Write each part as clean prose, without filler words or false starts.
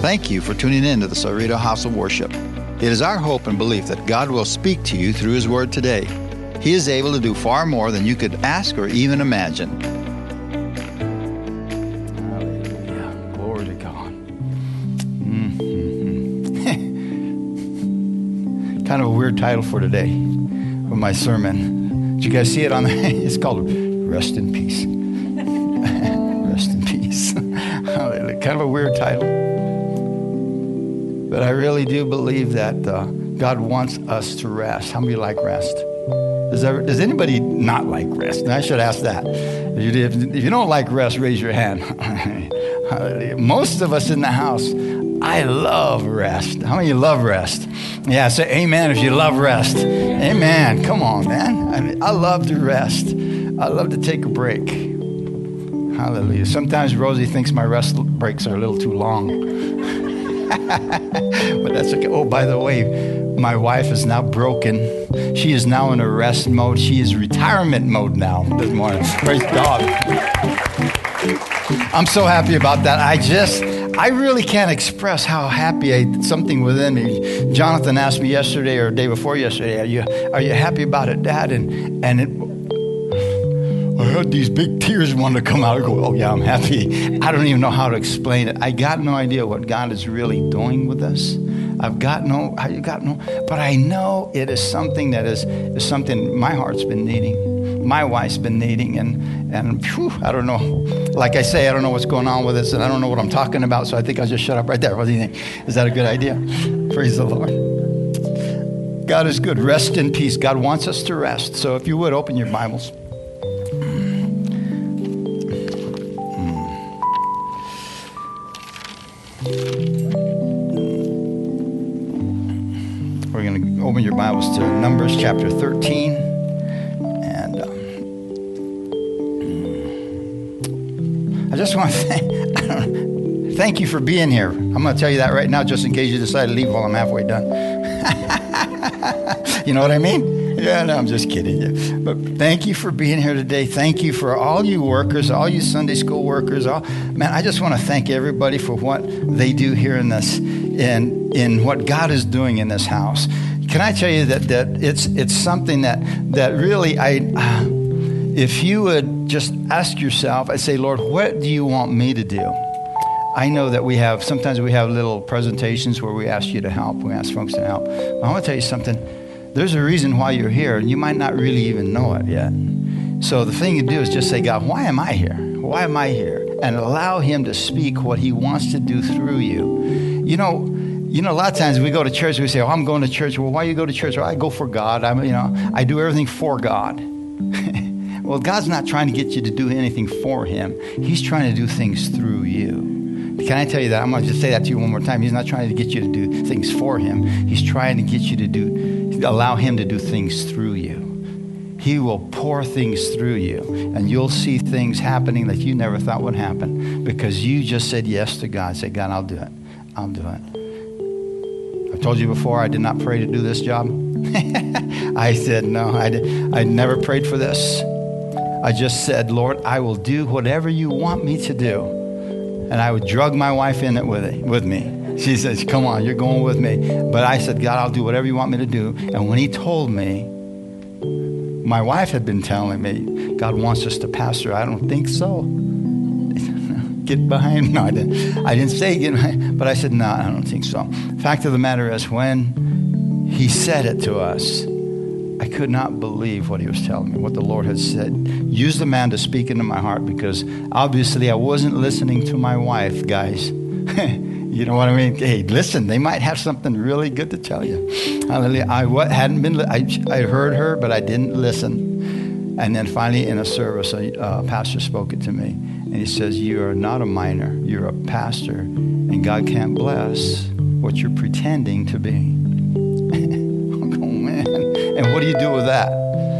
Thank you for tuning in to the Cerrito House of Worship. It is our hope and belief that God will speak to you through His Word today. He is able to do far more than you could ask or even imagine. Hallelujah. Glory to God. Kind of a weird title for today, for my sermon. Did you guys see it on the... It's called Rest in Peace. Rest in Peace. Hallelujah. Kind of a weird title. But I really do believe that God wants us to rest. How many like rest? Does anybody not like rest? And I should ask that. If you don't like rest, raise your hand. Most of us in the house, I love rest. How many of you love rest? Yeah, say amen if you love rest. Amen. Come on, man. I love to rest. I love to take a break. Hallelujah. Sometimes Rosie thinks my rest breaks are a little too long. But that's okay. Oh, by the way, my wife is now broken. She is now in a rest mode. She is retirement mode now this morning. Praise God. I'm so happy about that. I really can't express how happy something within me. Jonathan asked me yesterday or day before yesterday, are you happy about it, Dad? I heard these big tears wanting to come out. I go, oh yeah, I'm happy. I don't even know how to explain it. I got no idea what God is really doing with us. But I know it is something that is something my heart's been needing, my wife's been needing, and I don't know. Like I say, I don't know what's going on with us, and I don't know what I'm talking about, so I think I'll just shut up right there. What do you think? Is that a good idea? Praise the Lord. God is good. Rest in peace. God wants us to rest. So if you would, open your Bibles. We're going to open your Bibles to Numbers chapter 13. And I just want to thank you for being here. I'm going to tell you that right now, just in case you decide to leave while I'm halfway done. You know what I mean? Yeah, no, I'm just kidding you. But thank you for being here today. Thank you for all you workers, all you Sunday school workers. Man, I just want to thank everybody for what they do here in this, in what God is doing in this house. Can I tell you that it's something that really if you would just ask yourself, I say, Lord, what do you want me to do? I know that sometimes we have little presentations where we ask you to help. We ask folks to help. But I want to tell you something. There's a reason why you're here, and you might not really even know it yet. So the thing you do is just say, God, why am I here? Why am I here? And allow Him to speak what He wants to do through you. You know, a lot of times we go to church, we say, oh, I'm going to church. Well, why you go to church? Well, I go for God. I do everything for God. Well, God's not trying to get you to do anything for Him. He's trying to do things through you. Can I tell you that? I'm going to just say that to you one more time. He's not trying to get you to do things for Him. He's trying to get you to allow Him to do things through you. He will pour things through you, and you'll see things happening that you never thought would happen because you just said yes to God. Say, God, I'll do it. I'll do it. I've told you before, I did not pray to do this job. I said, no, I never prayed for this. I just said, Lord, I will do whatever you want me to do. And I would drug my wife in it with me. She says, come on, you're going with me. But I said, God, I'll do whatever you want me to do. And when He told me, my wife had been telling me, God wants us to pastor. I don't think so. Get behind. No, I didn't say get behind. But I said, no, I don't think so. Fact of the matter is, when He said it to us, I could not believe what He was telling me, what the Lord had said. Use the man to speak into my heart, because obviously I wasn't listening to my wife, guys. You know what I mean? Hey, listen, they might have something really good to tell you. Hallelujah. I heard her, but I didn't listen. And then finally in a service, a pastor spoke it to me. And he says, you are not a minor, you're a pastor. And God can't bless what you're pretending to be. Oh, man. And what do you do with that?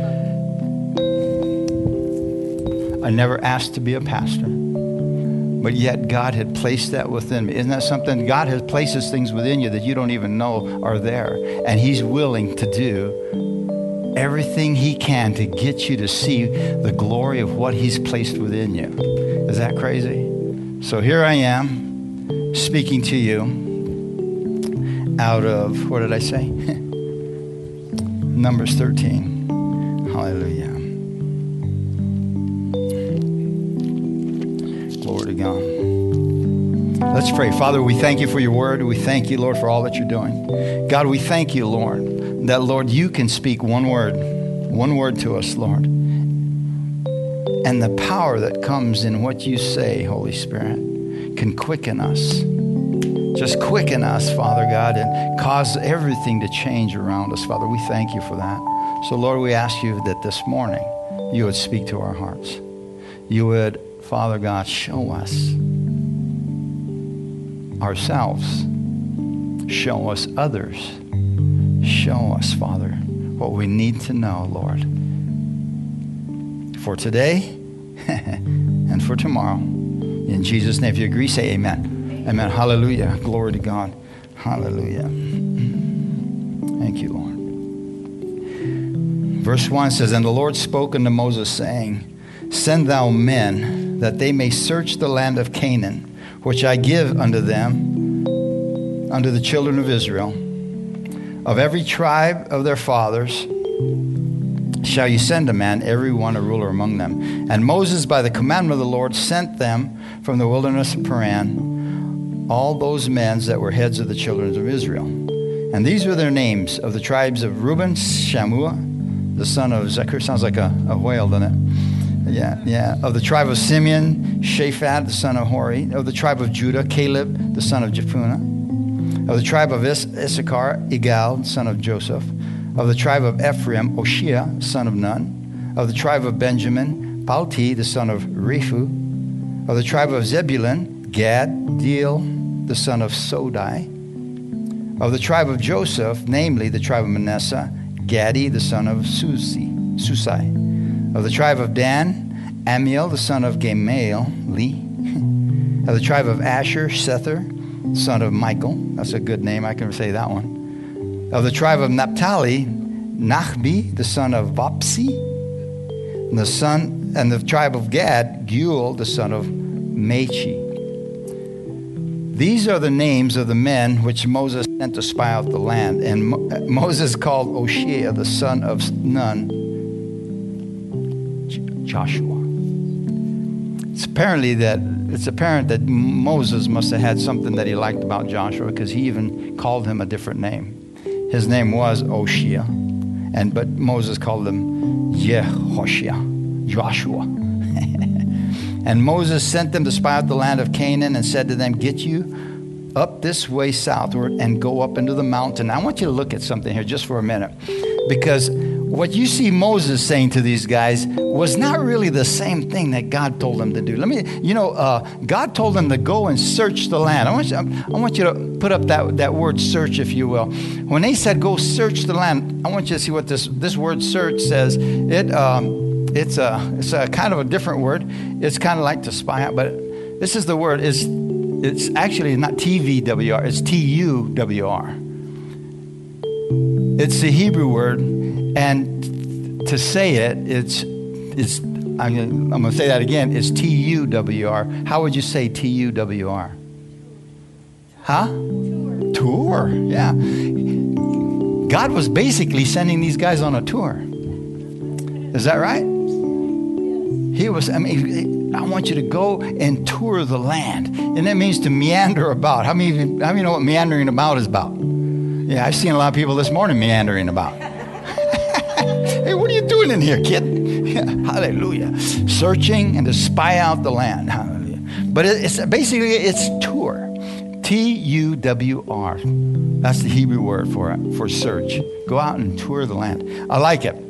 I never asked to be a pastor. But yet God had placed that within me. Isn't that something? God has places things within you that you don't even know are there. And He's willing to do everything He can to get you to see the glory of what He's placed within you. Is that crazy? So here I am. speaking to you out of, what did I say? Numbers 13. Hallelujah. Glory to God. Let's pray. Father, we thank you for your word. We thank you, Lord, for all that you're doing. God, we thank you, Lord, that, Lord, you can speak one word to us, Lord. And the power that comes in what you say, Holy Spirit, can quicken us. Just quicken us, Father God, and cause everything to change around us, Father. We thank you for that. So, Lord, we ask you that this morning you would speak to our hearts. You would, Father God, show us ourselves. Show us others. Show us, Father, what we need to know, Lord, for today and for tomorrow. In Jesus' name, if you agree, say amen. Amen. Hallelujah. Glory to God. Hallelujah. Thank you, Lord. Verse 1 says, And the Lord spoke unto Moses, saying, Send thou men, that they may search the land of Canaan, which I give unto them, unto the children of Israel. Of every tribe of their fathers shall you send a man, every one a ruler among them. And Moses, by the commandment of the Lord, sent them from the wilderness of Paran, all those men that were heads of the children of Israel. And these were their names: of the tribes of Reuben, Shammua, the son of Zechar. Sounds like a whale, doesn't it? Yeah. Of the tribe of Simeon, Shaphat, the son of Hori. Of the tribe of Judah, Caleb, the son of Jephunneh. Of the tribe of Issachar, Igal, son of Joseph. Of the tribe of Ephraim, Oshia, son of Nun. Of the tribe of Benjamin, Palti, the son of Rephu. Of the tribe of Zebulun, Gad, Deel, the son of Sodai. Of the tribe of Joseph, namely the tribe of Manasseh, Gadi, the son of Susai. Of the tribe of Dan, Amiel, the son of Gamaliel. Of the tribe of Asher, Sethur, son of Michael. That's a good name. I can say that one. Of the tribe of Naphtali, Nachbi, the son of Vopsi. And the tribe of Gad, Geuel, the son of Machi. These are the names of the men which Moses sent to spy out the land. And Moses called Oshia, the son of Nun, Joshua. It's apparent that Moses must have had something that he liked about Joshua, because he even called him a different name. His name was Oshia, but Moses called him Yehoshua, Joshua. And Moses sent them to spy out the land of Canaan and said to them, Get you up this way southward and go up into the mountain. I want you to look at something here just for a minute, because what you see Moses saying to these guys was not really the same thing that God told them to do. God told them to go and search the land. I want you to put up that word search, if you will. When they said go search the land, I want you to see what this word search says. It's a kind of a different word. It's kind of like to spy out, but this is the word. It's actually not TVWR. It's TUWR. It's the Hebrew word, and to say it's I'm going to say that again. It's TUWR. How would you say TUWR? Huh? Tour. Yeah. God was basically sending these guys on a tour. Is that right? He was, I want you to go and tour the land. And that means to meander about. How many know what meandering about is about? Yeah, I've seen a lot of people this morning meandering about. Hey, what are you doing in here, kid? Yeah, hallelujah. Searching and to spy out the land. Hallelujah. But it's tour. TUWR. That's the Hebrew word for search. Go out and tour the land. I like it.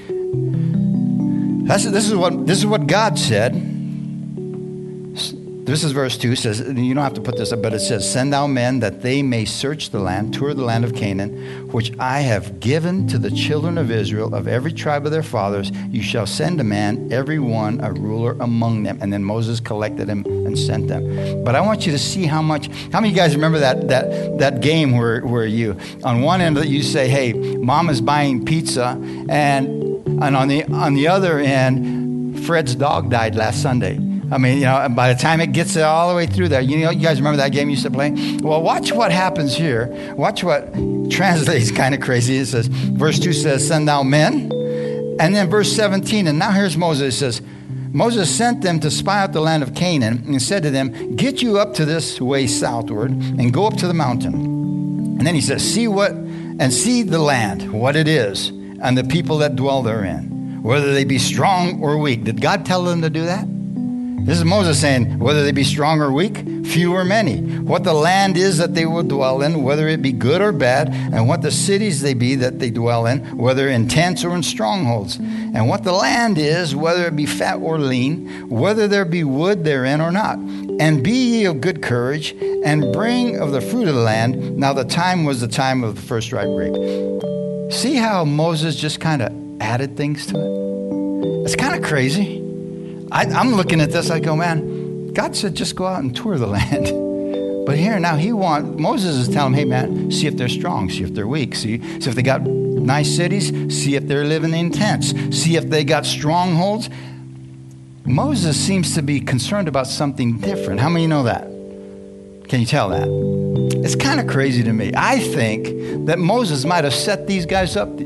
This is what God said. This is verse 2. It says, you don't have to put this up, but it says, Send thou men that they may search the land, tour the land of Canaan, which I have given to the children of Israel. Of every tribe of their fathers, you shall send a man, every one a ruler among them. And then Moses collected them and sent them. But I want you to see how many of you guys remember that game where you, on one end you say, hey, mom is buying pizza, and on the other end, Fred's dog died last Sunday. I mean, and by the time it gets all the way through there, you guys remember that game you used to play? Well, watch what happens here. Watch what translates kind of crazy. It says, verse 2 says, send thou men. And then verse 17, and now here's Moses. It says, Moses sent them to spy out the land of Canaan and said to them, get you up to this way southward and go up to the mountain. And then he says, see the land, what it is, and the people that dwell therein, whether they be strong or weak. Did God tell them to do that? This is Moses saying, whether they be strong or weak, few or many, what the land is that they will dwell in, whether it be good or bad, and what the cities they be that they dwell in, whether in tents or in strongholds, and what the land is, whether it be fat or lean, whether there be wood therein or not. And be ye of good courage, and bring of the fruit of the land. Now the time was the time of the first ripe grape. See how Moses just kind of added things to it? It's kind of crazy. I'm looking at this, I go, man, God said just go out and tour the land. But here now Moses is telling him, hey man, see if they're strong, see if they're weak, see if they got nice cities, see if they're living in tents, see if they got strongholds. Moses seems to be concerned about something different. How many know that? Can you tell that? It's kind of crazy to me. I think that Moses might have set these guys up.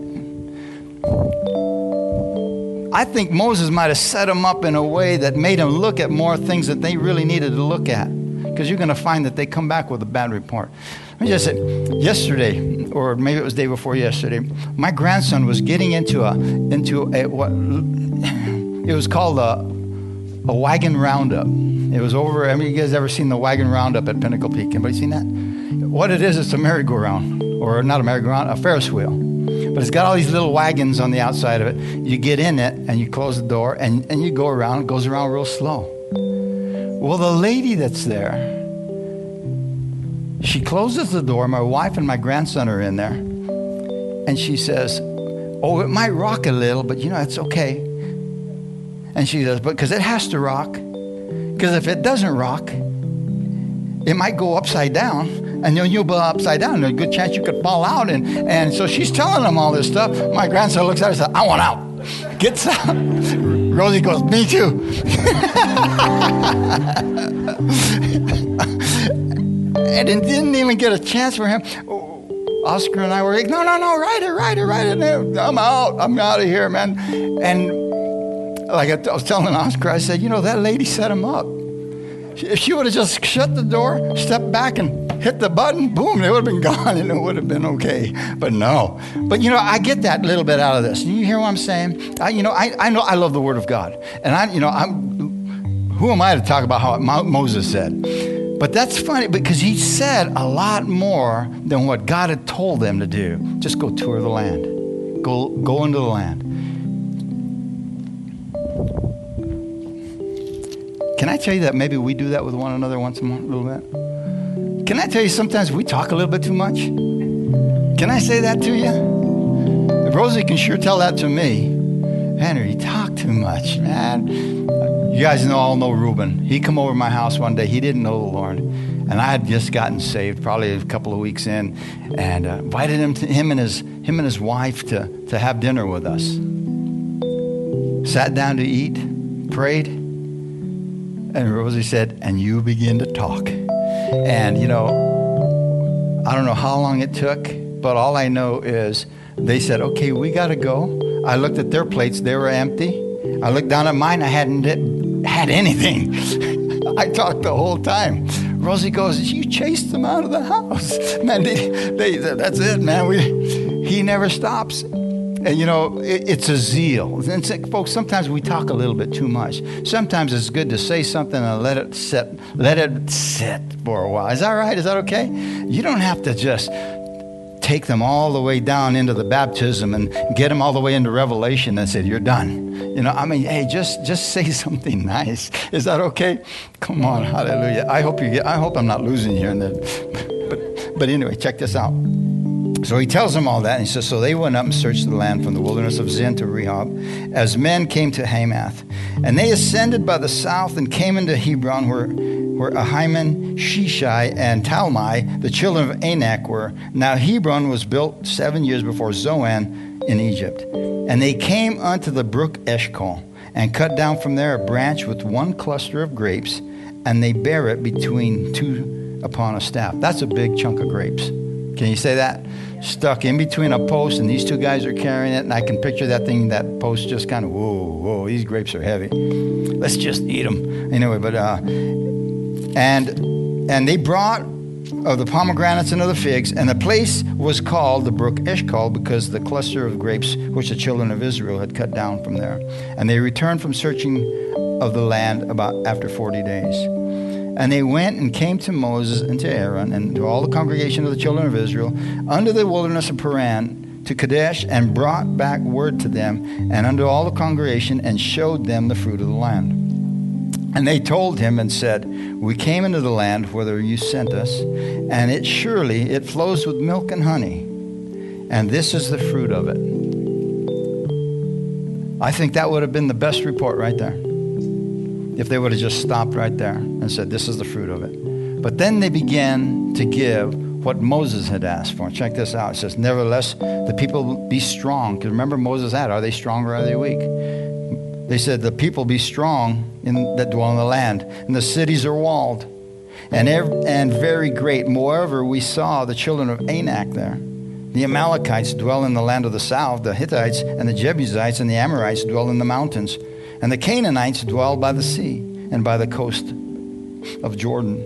I think Moses might have set them up in a way that made them look at more things that they really needed to look at. Because you're going to find that they come back with a bad report. Let me just say, yesterday, or maybe it was the day before yesterday, my grandson was getting into what it was called a wagon roundup. It was over. I mean, you guys ever seen the wagon roundup at Pinnacle Peak? Anybody seen that? What it is, it's a merry-go-round, or not a merry-go-round, a Ferris wheel. But it's got all these little wagons on the outside of it. You get in it and you close the door and you go around. It goes around real slow. Well, the lady that's there, she closes the door. My wife and my grandson are in there. And she says, oh, it might rock a little, but it's okay. And she says, but because it has to rock. Because if it doesn't rock, it might go upside down. And you'll be upside down. There's a good chance you could fall out. And so she's telling them all this stuff. My grandson looks at her and says, I want out. Gets out. Rosie goes, me too. And it didn't even get a chance for him. Oscar and I were like, no, ride it. I'm out of here, man. And like I was telling Oscar, I said, that lady set him up. If she would have just shut the door, stepped back and hit the button, boom, they would have been gone and it would have been okay. But no. But, I get that little bit out of this. You hear what I'm saying? I know I love the Word of God. And who am I to talk about how Moses said? But that's funny because he said a lot more than what God had told them to do. Just go tour the land. Go into the land. Can I tell you that maybe we do that with one another once a month, a little bit? Can I tell you sometimes we talk a little bit too much? Can I say that to you? Rosie can sure tell that to me. Henry, you talk too much, man. You guys all know Reuben. He come over to my house one day. He didn't know the Lord. And I had just gotten saved, probably a couple of weeks in, and invited him and his wife to have dinner with us. Sat down to eat, prayed. And Rosie said, and you begin to talk. And, I don't know how long it took, but all I know is they said, okay, we got to go. I looked at their plates. They were empty. I looked down at mine. I hadn't had anything. I talked the whole time. Rosie goes, you chased them out of the house. Man, that's it, man. He never stops. And, it's a zeal. And folks, sometimes we talk a little bit too much. Sometimes it's good to say something and let it sit for a while. Is that right? Is that okay? You don't have to just take them all the way down into the baptism and get them all the way into Revelation and say, you're done. Hey, just say something nice. Is that okay? Come on, hallelujah. I hope I'm not losing you. But anyway, check this out. So he tells them all that, and he says, so they went up and searched the land from the wilderness of Zin to Rehob, as men came to Hamath. And they ascended by the south and came into Hebron, where Ahiman, Sheshai, and Talmai, the children of Anak, were. Now Hebron was built 7 years before Zoan in Egypt. And they came unto the brook Eshcol, and cut down from there a branch with one cluster of grapes, and they bear it between two upon a staff. That's a big chunk of grapes. Can you say that? Stuck in between a post, and these two guys are carrying it, and I can picture that post just kind of, whoa, these grapes are heavy. Let's just eat them. Anyway, but, and they brought of the pomegranates and of the figs, and the place was called the brook Eshcol, because the cluster of grapes which the children of Israel had cut down from there. And they returned from searching of the land about after 40 days. And they went and came to Moses and to Aaron and to all the congregation of the children of Israel under the wilderness of Paran to Kadesh, and brought back word to them and unto all the congregation, and showed them the fruit of the land. And they told him and said, we came into the land whither you sent us, and it flows with milk and honey, and this is the fruit of it. I think that would have been the best report right there, if they would have just stopped right there and said, this is the fruit of it. But then they began to give what Moses had asked for. Check this out. It says, nevertheless, the people be strong. Because remember, Moses had, are they strong or are they weak? They said, the people be strong that dwell in the land, and the cities are walled, and very great. Moreover, we saw the children of Anak there. The Amalekites dwell in the land of the south, the Hittites and the Jebusites and the Amorites dwell in the mountains, and the Canaanites dwell by the sea and by the coast of Jordan.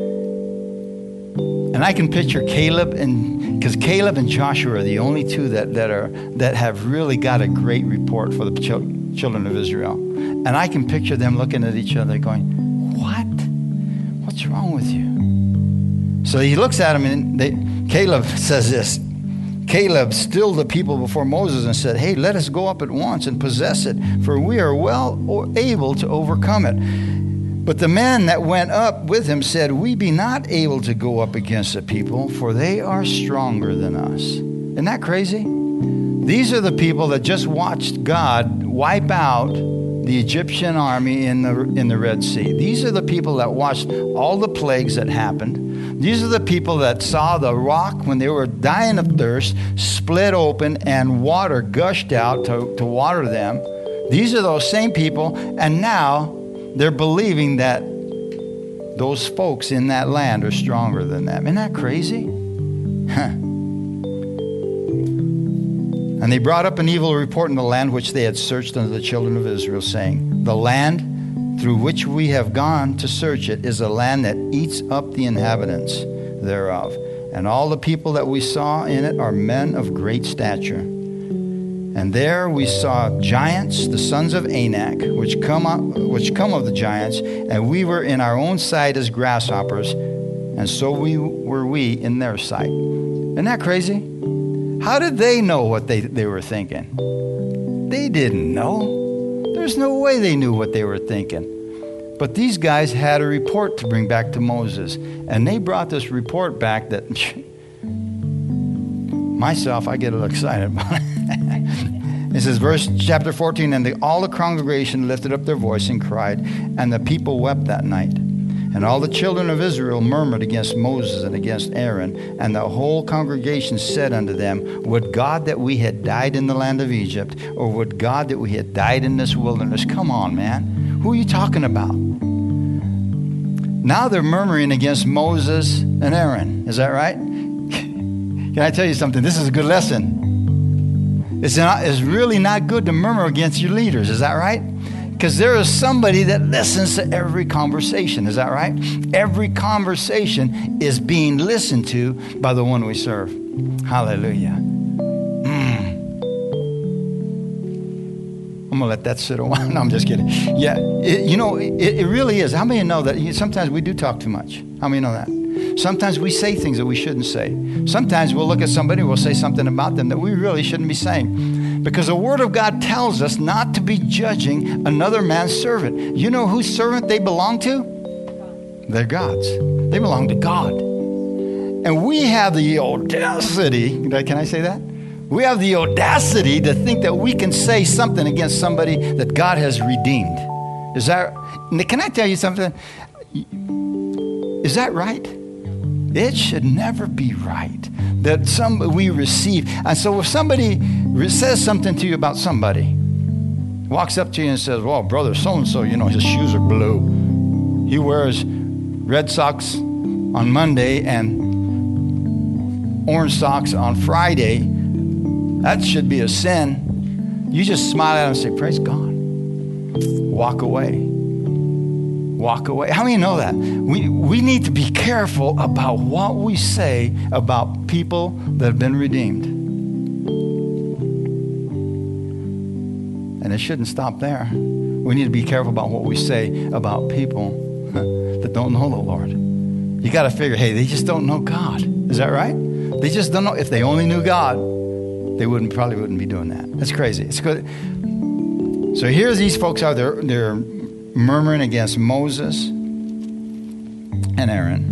And I can picture Caleb, because Caleb and Joshua are the only two that have really got a great report for the children of Israel. And I can picture them looking at each other going, what? What's wrong with you? So he looks at him, and Caleb says this. Caleb stilled the people before Moses and said, hey, let us go up at once and possess it, for we are well able to overcome it. But the men that went up with him said, we be not able to go up against the people, for they are stronger than us. Isn't that crazy? These are the people that just watched God wipe out the Egyptian army in the Red Sea. These are the people that watched all the plagues that happened. These are the people that saw the rock when they were dying of thirst split open and water gushed out to water them. These are those same people, and now they're believing that those folks in that land are stronger than them. Isn't that crazy? And they brought up an evil report in the land which they had searched unto the children of Israel, saying, the land through which we have gone to search it is a land that eats up the inhabitants thereof. And all the people that we saw in it are men of great stature. And there we saw giants, the sons of Anak, which come of the giants, and we were in our own sight as grasshoppers, and so were we in their sight. Isn't that crazy? How did they know what they were thinking? They didn't know. There's no way they knew what they were thinking. But these guys had a report to bring back to Moses, and they brought this report back that myself, I get a little excited about it. It says, chapter 14, and all the congregation lifted up their voice and cried, and the people wept that night. And all the children of Israel murmured against Moses and against Aaron, and the whole congregation said unto them, would God that we had died in the land of Egypt, or would God that we had died in this wilderness? Come on, man. Who are you talking about? Now they're murmuring against Moses and Aaron. Is that right? Can I tell you something? This is a good lesson. It's really not good to murmur against your leaders. Is that right? Because there is somebody that listens to every conversation. Is that right? Every conversation is being listened to by the one we serve. Hallelujah. I'm going to let that sit a while. No, I'm just kidding. Yeah, it really is. How many know that sometimes we do talk too much? How many know that? Sometimes we say things that we shouldn't say. Sometimes we'll look at somebody, we'll say something about them that we really shouldn't be saying. Because the Word of God tells us not to be judging another man's servant. You know whose servant they belong to? They're God's. They belong to God. And we have the audacity, can I say that? We have the audacity to think that we can say something against somebody that God has redeemed. Can I tell you something? Is that right? It should never be right that we receive. And so if somebody says something to you about somebody, walks up to you and says, well, brother so-and-so, his shoes are blue. He wears red socks on Monday and orange socks on Friday. That should be a sin. You just smile at him and say, praise God. Walk away. Walk away. How many know that? We need to be careful about what we say about people that have been redeemed. And it shouldn't stop there. We need to be careful about what we say about people that don't know the Lord. You got to figure, hey, they just don't know God. Is that right? They just don't know. If they only knew God, they probably wouldn't be doing that. That's crazy. It's good. So here's these folks out there. They're murmuring against Moses and Aaron.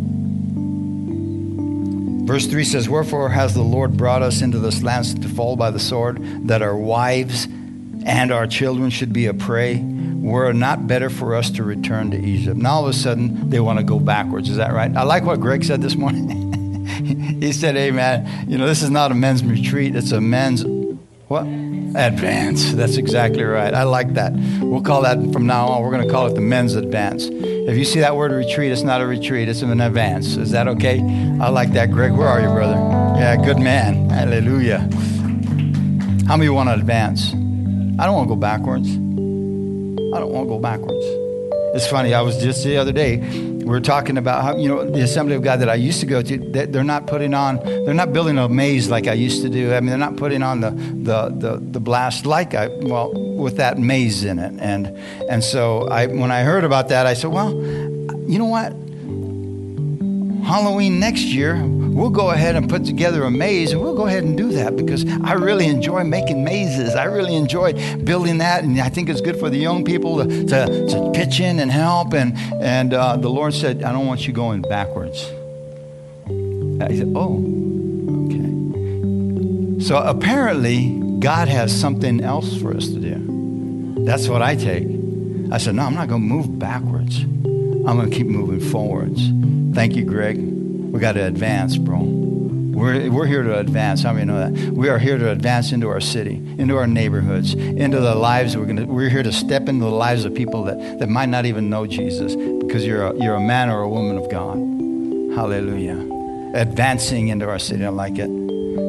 Verse 3 says, wherefore has the Lord brought us into this land to fall by the sword, that our wives and our children should be a prey? Were it not better for us to return to Egypt? Now all of a sudden they want to go backwards. Is that right? I like what Greg said this morning. He said, hey man, this is not a men's retreat. It's a men's what? Advance. That's exactly right. I like that. We'll call that from now on. We're going to call it the men's advance. If you see that word retreat, it's not a retreat. It's an advance. Is that okay? I like that. Greg, where are you, brother? Yeah, good man. Hallelujah. How many want to advance? I don't want to go backwards. I don't want to go backwards. It's funny. I was just the other day, we were talking about how, the Assembly of God that I used to go to, they're not building a maze like I used to do. I mean, they're not putting on the blast with that maze in it. And so when I heard about that, I said, well, you know what? Halloween next year, we'll go ahead and put together a maze, and we'll go ahead and do that because I really enjoy making mazes. I really enjoy building that, and I think it's good for the young people to pitch in and help. And the Lord said, I don't want you going backwards. I said, oh, okay. So apparently, God has something else for us to do. That's what I take. I said, no, I'm not going to move backwards. I'm going to keep moving forwards. Thank you, Greg. We got to advance, bro. We're here to advance. How many know that? We are here to advance into our city, into our neighborhoods, into the lives. We're here to step into the lives of people that might not even know Jesus, because you're a man or a woman of God. Hallelujah. Advancing into our city. I like it.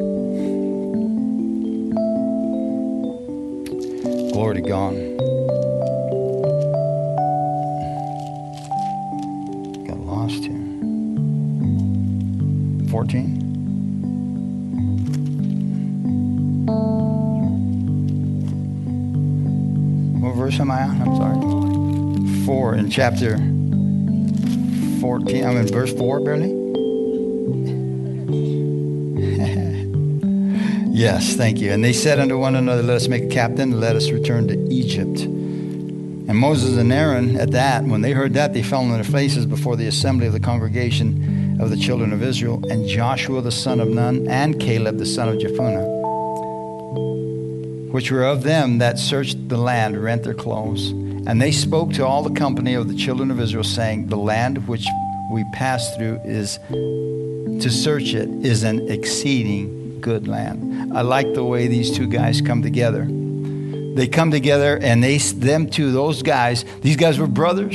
Glory to God. Got lost here. 14. What verse am I on? I'm sorry. 4 in chapter 14. I'm in verse 4 barely. Yes, thank you. And they said unto one another, let us make a captain, and let us return to Egypt. And Moses and Aaron, at that, when they heard that, they fell on their faces before the assembly of the congregation of the children of Israel. And Joshua the son of Nun, and Caleb the son of Jephunneh, which were of them that searched the land, rent their clothes. And they spoke to all the company of the children of Israel, saying, the land which we passed through is to search it is an exceeding good land. I like the way these two guys come together. They come together, and those guys, these guys were brothers.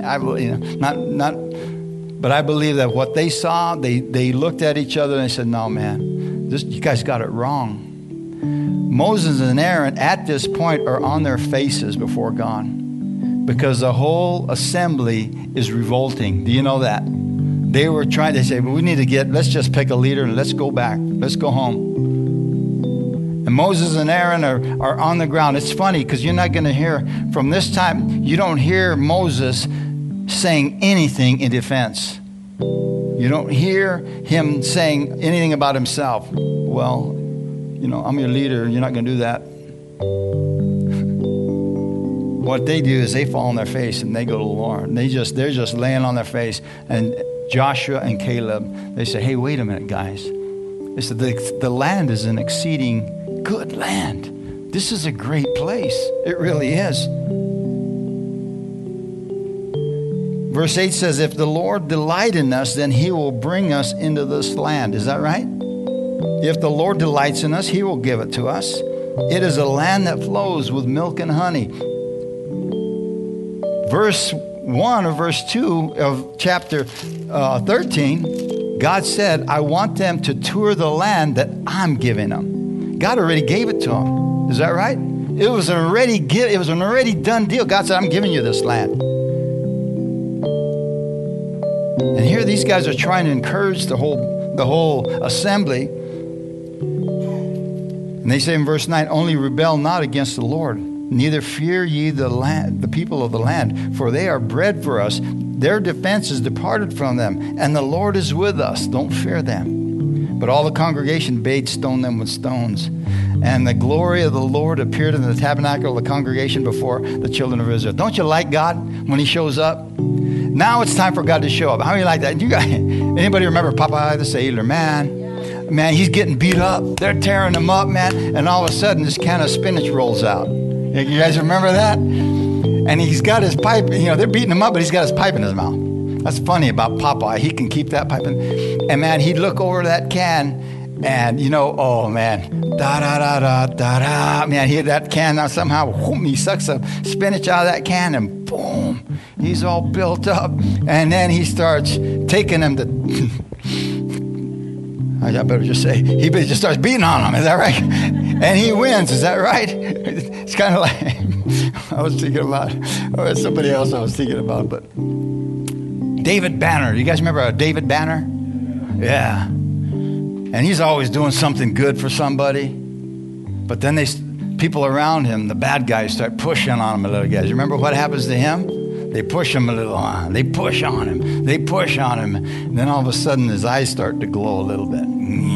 But I believe that what they saw, they looked at each other and they said, no, man, you guys got it wrong. Moses and Aaron at this point are on their faces before God because the whole assembly is revolting. Do you know that? They were trying to say, well, let's just pick a leader and let's go back. Let's go home. And Moses and Aaron are on the ground. It's funny because you're not going to hear, from this time, you don't hear Moses saying anything in defense. You don't hear him saying anything about himself. Well, I'm your leader. You're not going to do that. What they do is they fall on their face and they go to the Lord. And they're just laying on their face. And Joshua and Caleb, they say, hey, wait a minute, guys. They said, the land is an exceeding good land. This is a great place. It really is. Verse 8 says, if the Lord delight in us, then he will bring us into this land. Is that right? If the Lord delights in us, he will give it to us. It is a land that flows with milk and honey. Verse 1 or verse 2 of chapter 13, God said, I want them to tour the land that I'm giving them. God already gave it to them. Is that right? It was an already done deal. God said, I'm giving you this land. And here these guys are trying to encourage the whole assembly. And they say in verse 9, only rebel not against the Lord, neither fear ye the people of the land, for they are bread for us. Their defense is departed from them, and the Lord is with us. Don't fear them. But all the congregation bade stone them with stones. And the glory of the Lord appeared in the tabernacle of the congregation before the children of Israel. Don't you like God when he shows up? Now it's time for God to show up. How do you like that? Anybody remember Popeye the Sailor Man? Man, he's getting beat up. They're tearing him up, man. And all of a sudden, this can of spinach rolls out. You guys remember that? And he's got his pipe. They're beating him up, but he's got his pipe in his mouth. That's funny about Popeye. He can keep that pipe in. And, man, he'd look over that can, and, oh, man, da-da-da-da-da-da. Man, he had that can. Now somehow, whoom, he sucks the spinach out of that can, and boom, he's all built up. And then he starts taking him to... I better just say, he just starts beating on him. Is that right? And he wins. Is that right? It's kind of like, I was thinking about, or somebody else I was thinking about, but David Banner. You guys remember David Banner? Yeah. And he's always doing something good for somebody. But then people around him, the bad guys, start pushing on him a little, guys. You remember what happens to him? They push him a little on. They push on him. They push on him. And then all of a sudden, his eyes start to glow a little bit.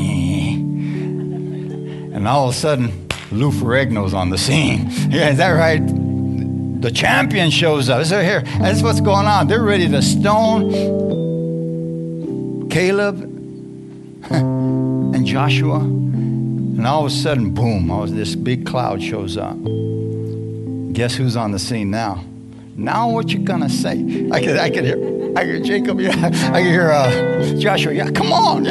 And all of a sudden, Lou Ferrigno's on the scene. Yeah, is that right? The champion shows up. So here, that's what's going on. They're ready to stone Caleb and Joshua. And all of a sudden, boom, this big cloud shows up. Guess who's on the scene now? Now what you gonna say? I could hear Jacob, yeah. I could hear Joshua, yeah, come on.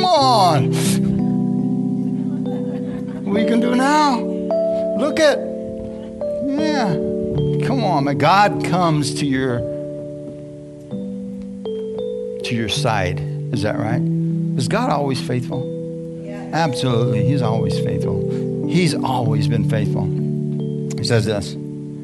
What are you gonna do now? Look at, yeah, come on, man. God comes to your side. Is that right? Is God always faithful? Yeah. Absolutely, he's always faithful. He's always been faithful. He says this.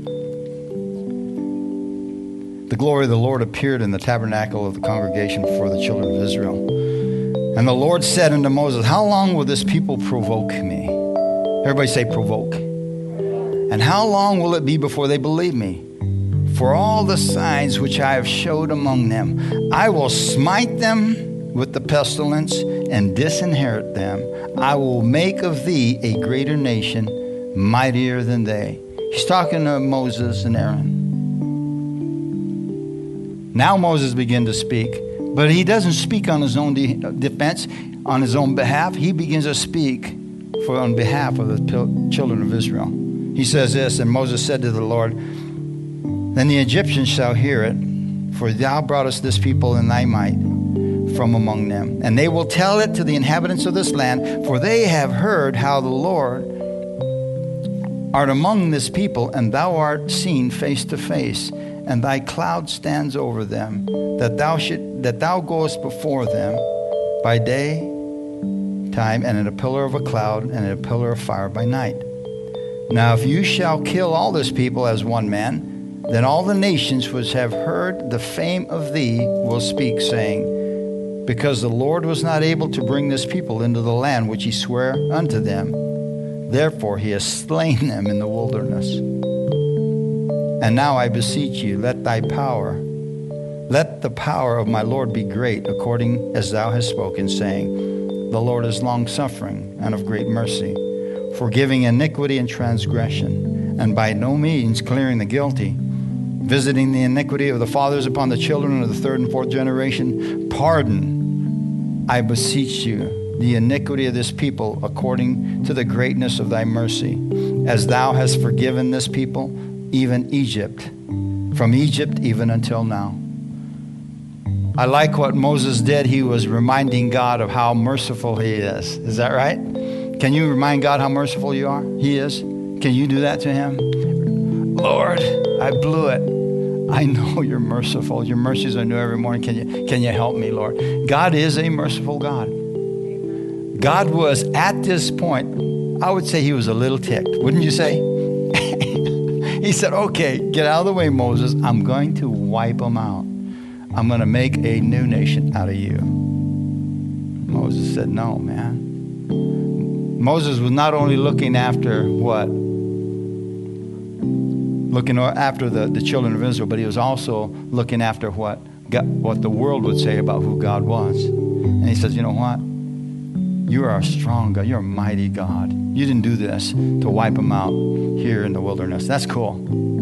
The glory of the Lord appeared in the tabernacle of the congregation before the children of Israel. And the Lord said unto Moses, how long will this people provoke me? Everybody say provoke. And how long will it be before they believe me? For all the signs which I have showed among them, I will smite them with the pestilence and disinherit them. I will make of thee a greater nation, mightier than they. He's talking to Moses and Aaron. Now Moses began to speak, but he doesn't speak on his own defense, on his own behalf. He begins to speak on behalf of the children of Israel. He says this, and Moses said to the Lord, then the Egyptians shall hear it, for thou broughtest this people in thy might from among them. And they will tell it to the inhabitants of this land, for they have heard how the Lord art among this people, and thou art seen face to face. And thy cloud stands over them, that thou goest before them by day time, and in a pillar of a cloud, and in a pillar of fire by night. Now if you shall kill all this people as one man, then all the nations which have heard the fame of thee will speak, saying, because the Lord was not able to bring this people into the land which he sware unto them, therefore he has slain them in the wilderness. And now I beseech you, let the power of my Lord be great, according as thou hast spoken, saying, the Lord is long-suffering and of great mercy, forgiving iniquity and transgression, and by no means clearing the guilty, visiting the iniquity of the fathers upon the children of the third and fourth generation. Pardon, I beseech you, the iniquity of this people, according to the greatness of thy mercy, as thou hast forgiven this people, even Egypt, from Egypt even until now. I like what Moses did. He was reminding God of how merciful he is. Is that right? Can you remind God how merciful you are? He is. Can you do that to him? Lord, I blew it. I know you're merciful. Your mercies are new every morning. Can you help me, Lord? God is a merciful God. God was at this point, I would say he was a little ticked. Wouldn't you say? He said, okay, get out of the way, Moses. I'm going to wipe them out. I'm going to make a new nation out of you. Moses said, no, man. Moses was not only looking after what? Looking after the children of Israel, but he was also looking after what the world would say about who God was. And he says, you know what? You are a strong God. You're a mighty God. You didn't do this to wipe them out here in the wilderness. That's cool.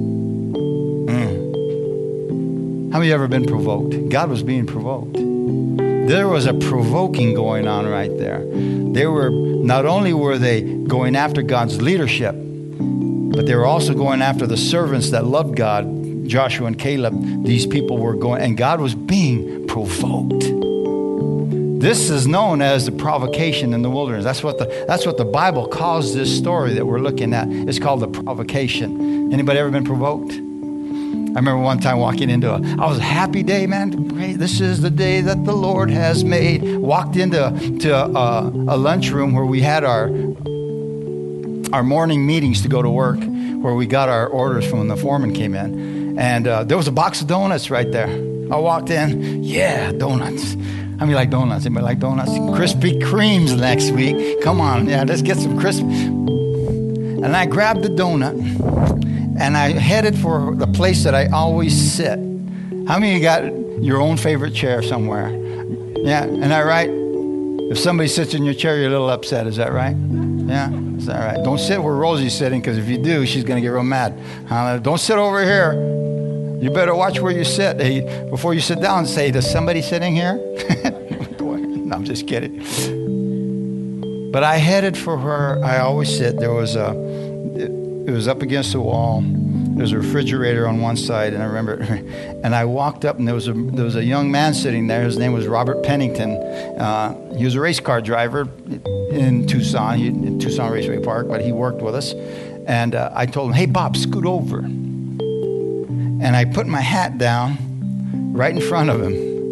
How many of you ever been provoked? God was being provoked. There was a provoking going on right there. Not only were they going after God's leadership, but they were also going after the servants that loved God, Joshua and Caleb. These people were going, and God was being provoked. This is known as the provocation in the wilderness. That's what the Bible calls this story that we're looking at. It's called the provocation. Anybody ever been provoked? I remember one time walking into I was a happy day, man. This is the day that the Lord has made. Walked into a lunchroom where we had our morning meetings to go to work, where we got our orders from when the foreman came in. And there was a box of donuts right there. I walked in, yeah, donuts. How many like donuts? Anybody like donuts? Krispy Kremes next week. Come on, yeah, let's get some crisp. And I grabbed the donut, and I headed for the place that I always sit. How many of you got your own favorite chair somewhere? Yeah, isn't that right? If somebody sits in your chair, you're a little upset. Is that right? Yeah, is that right? Don't sit where Rosie's sitting, because if you do, she's going to get real mad. Don't sit over here. You better watch where you sit. Before you sit down, say, "Does somebody sitting here?" No, I'm just kidding. But I headed for where I always sit. It was up against the wall. There's a refrigerator on one side, and I remember. And I walked up, and there was a young man sitting there. His name was Robert Pennington. He was a race car driver in Tucson Raceway Park, but he worked with us. And I told him, "Hey, Bob, scoot over." And I put my hat down right in front of him.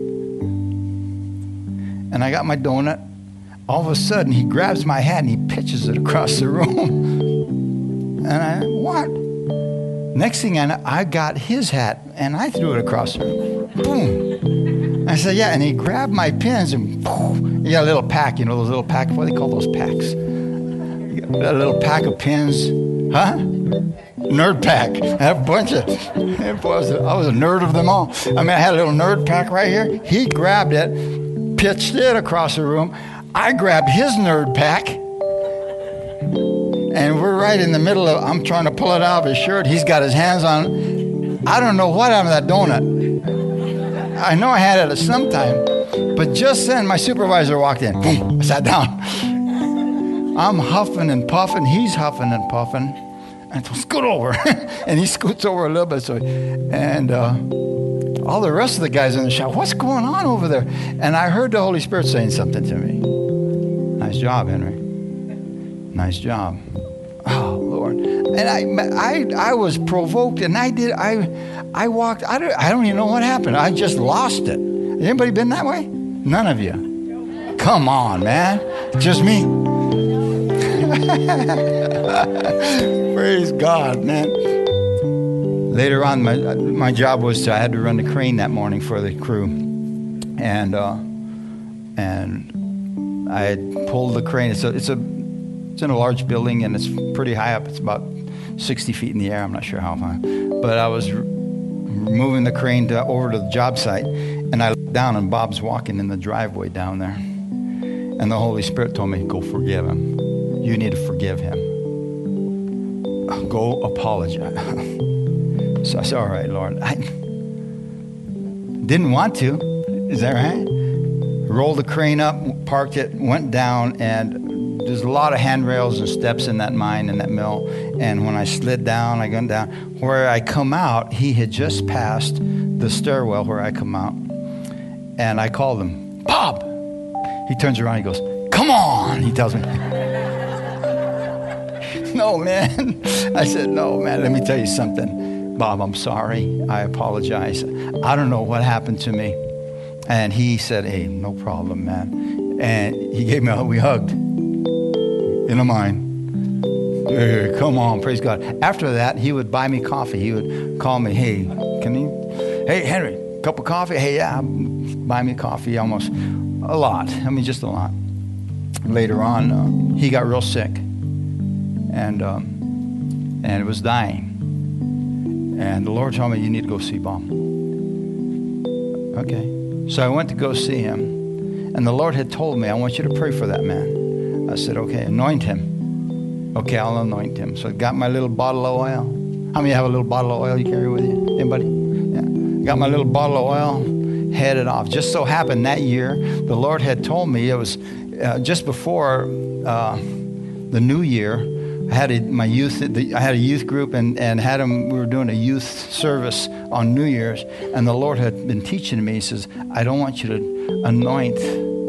And I got my donut. All of a sudden, he grabs my hat and he pitches it across the room. And what? Next thing I know, I got his hat and I threw it across the room. Boom. I said, yeah. And he grabbed my pins and boom. He got a little pack, those little packs. What do they call those packs? You got a little pack of pins. Huh? Nerd pack. I had a bunch of, I was a nerd of them all. I had a little nerd pack right here. He grabbed it, pitched it across the room. I grabbed his nerd pack, and we're right in the middle of, I'm trying to pull it out of his shirt. He's got his hands on, I don't know what happened to that donut. I know I had it at some time, but just then my supervisor walked in. Boom, I sat down. I'm huffing and puffing. He's huffing and puffing. And I told him, scoot over. And he scoots over a little bit. And all the rest of the guys in the shop, what's going on over there? And I heard the Holy Spirit saying something to me. Nice job, Henry. Nice job. Oh, Lord. And I was provoked, and I walked, I don't even know what happened. I just lost it. Anybody been that way? None of you. Come on, man. Just me. Praise God, man. Later on, my job was I had to run the crane that morning for the crew, and I had pulled the crane. It's in a large building, and it's pretty high up. It's about 60 feet in the air. I'm not sure how high, but I was moving the crane over to the job site, and I looked down, and Bob's walking in the driveway down there, and the Holy Spirit told me, "Go forgive him. You need to forgive him. Go apologize." So I said, "All right, Lord." I didn't want to. Is that right? Rolled the crane up, parked it, went down, and there's a lot of handrails and steps in that mine, in that mill. And when I slid down, I got down. Where I come out, he had just passed the stairwell where I come out. And I called him, "Bob." He turns around, he goes, "Come on," he tells me. No, man. I said, no, man, let me tell you something. Bob, I'm sorry. I apologize. I don't know what happened to me. And he said, hey, no problem, man. And he gave me a hug. We hugged. In a mind. Hey, come on, praise God. After that, he would buy me coffee. He would call me, hey, hey, Henry, cup of coffee? Hey, yeah, buy me coffee almost a lot. I mean, just a lot. Later on, he got real sick. And it was dying. And the Lord told me, you need to go see Bob. Okay. So I went to go see him. And the Lord had told me, I want you to pray for that man. I said, okay, anoint him. Okay, I'll anoint him. So I got my little bottle of oil. How many have a little bottle of oil you carry with you? Anybody? Yeah. Got my little bottle of oil, headed off. Just so happened that year, the Lord had told me, it was just before the new year, I had a youth group and had them. We were doing a youth service on New Year's, and the Lord had been teaching me. He says, "I don't want you to anoint.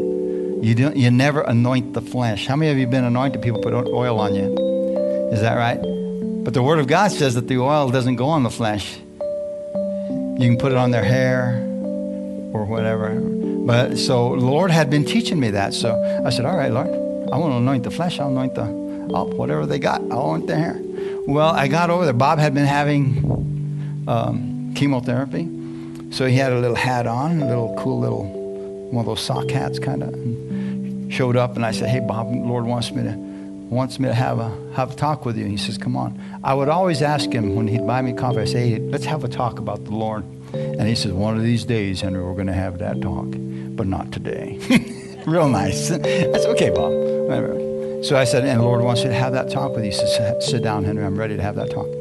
You never anoint the flesh." How many of you been anointed? People put oil on you. Is that right? But the Word of God says that the oil doesn't go on the flesh. You can put it on their hair or whatever. But so the Lord had been teaching me that. So I said, "All right, Lord, I want to anoint the flesh. I'll anoint whatever they got. I'll anoint their hair." Well, I got over there. Bob had been having chemotherapy. So he had a little hat on, one of those sock hats kind of. Showed up and I said, "Hey, Bob, the Lord wants me to have a talk with you." And he says, "Come on." I would always ask him when he'd buy me coffee, I say, "Hey, let's have a talk about the Lord." And he says, "One of these days, Henry, we're going to have that talk, but not today." Real nice. That's okay, Bob. Whatever. So I said, "And the Lord wants you to have that talk with you." He says, "Sit down, Henry. I'm ready to have that talk."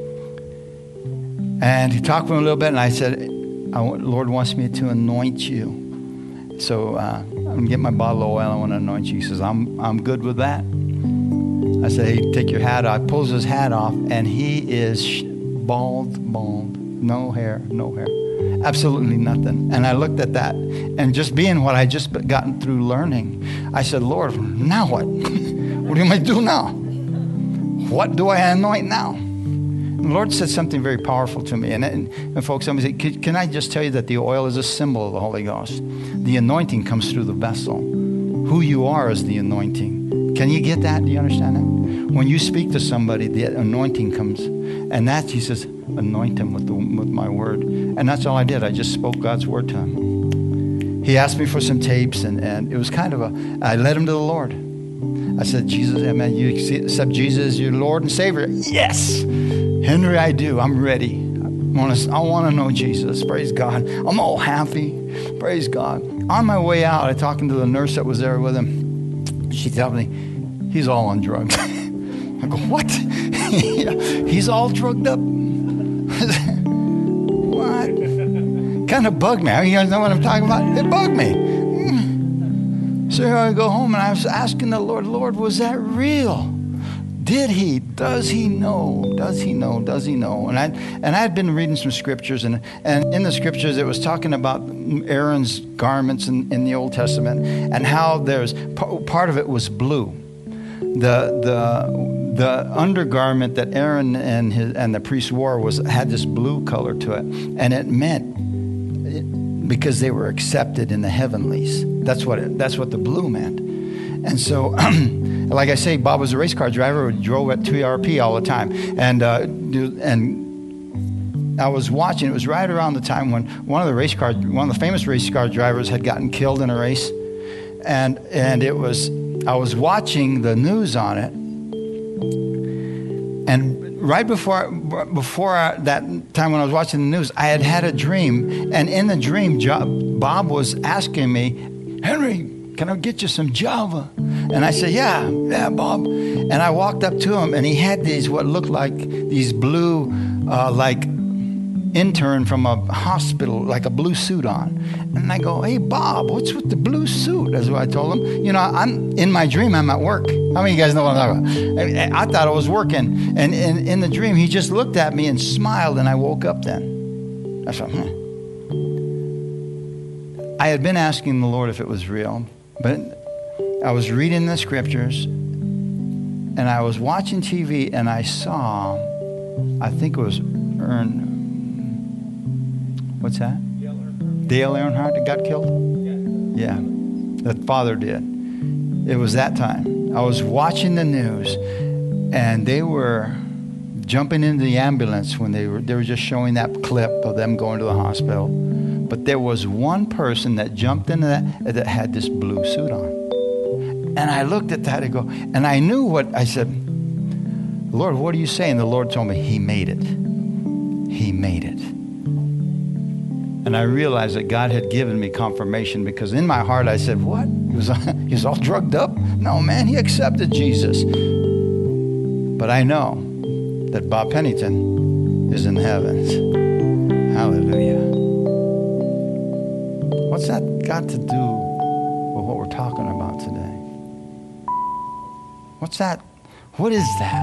And he talked with him a little bit, and I said, "The Lord wants me to anoint you. So I'm going to get my bottle of oil. I want to anoint you." He says, I'm good with that. I said, "Hey, take your hat off." Pulls his hat off, and he is bald. No hair. Absolutely nothing. And I looked at that, and just being what I just gotten through learning, I said, "Lord, now what? What do you want me to do now? What do I anoint now?" And the Lord said something very powerful to me. And folks, somebody said, can I just tell you that the oil is a symbol of the Holy Ghost? The anointing comes through the vessel. Who you are is the anointing. Can you get that? Do you understand that? When you speak to somebody, the anointing comes. And that, he says, anoint him with my word. And that's all I did. I just spoke God's word to him. He asked me for some tapes, and it was kind of I led him to the Lord. I said, "Jesus, amen, you accept Jesus as your Lord and Savior?" "Yes, Henry, I do. I'm ready. I want to know Jesus." Praise God. I'm all happy. Praise God. On my way out, I talking to the nurse that was there with him. She told me, "He's all on drugs." I go, "What?" "He's all drugged up." What? Kind of bugged me. You guys know what I'm talking about? It bugged me. So here I go home, and I was asking the Lord, "Lord, was that real? Did he? Does he know? Does he know? Does he know?" And I had been reading some scriptures, and in the scriptures it was talking about Aaron's garments in the Old Testament, and how there's part of it was blue. The undergarment that Aaron and the priest wore had this blue color to it, and it meant because they were accepted in the heavenlies. That's what the blue meant. And so, like I say, Bob was a race car driver who drove at TRP all the time. And I was watching. It was right around the time when one of the famous race car drivers had gotten killed in a race. And I was watching the news on it. And right before that time when I was watching the news, I had a dream. And in the dream, Bob was asking me, "Henry, can I get you some Java?" And I said, yeah, Bob. And I walked up to him, and he had what looked like these blue, like intern from a hospital, like a blue suit on. And I go, "Hey, Bob, what's with the blue suit?" That's what I told him. I'm in my dream, I'm at work. How many of you guys know what I'm talking about? I thought I was working. And in the dream, he just looked at me and smiled, and I woke up then. I thought, I had been asking the Lord if it was real, but I was reading the scriptures, and I was watching TV, and I saw, I think it was what's that? Dale Earnhardt that got killed? Yeah, the father did. It was that time. I was watching the news, and they were jumping into the ambulance when they were just showing that clip of them going to the hospital. But there was one person that jumped into that had this blue suit on. And I looked at that and go, and I knew what I said, Lord, what are you saying? The Lord told me, he made it. He made it. And I realized that God had given me confirmation, because in my heart I said, what? He was all drugged up? No, man, he accepted Jesus. But I know that Bob Pennington is in the heavens. Hallelujah. What's that got to do with what we're talking about today? What's that? What is that?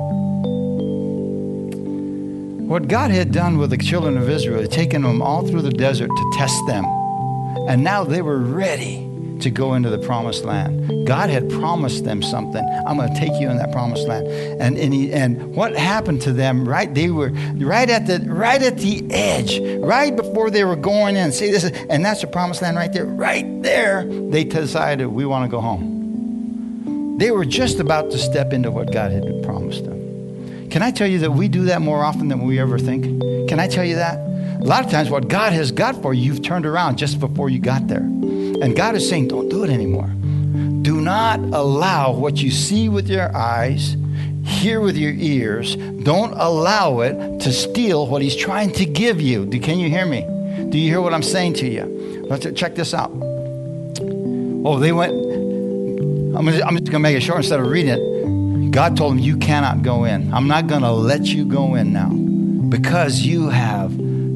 What God had done with the children of Israel, had taken them all through the desert to test them. And now they were ready to go into the promised land. God had promised them something. I'm going to take you in that promised land. And what happened to them, right? They were right at the edge, right before they were going in. See, and that's the promised land right there. Right there, they decided, we want to go home. They were just about to step into what God had promised them. Can I tell you that we do that more often than we ever think? Can I tell you that? A lot of times what God has got for you, you've turned around just before you got there. And God is saying, don't do it anymore. Do not allow what you see with your eyes, hear with your ears, don't allow it to steal what he's trying to give you. Can you hear me? Do you hear what I'm saying to you? Let's check this out. Oh, they went, I'm just going to make it short instead of reading it. God told him, you cannot go in. I'm not going to let you go in now because you have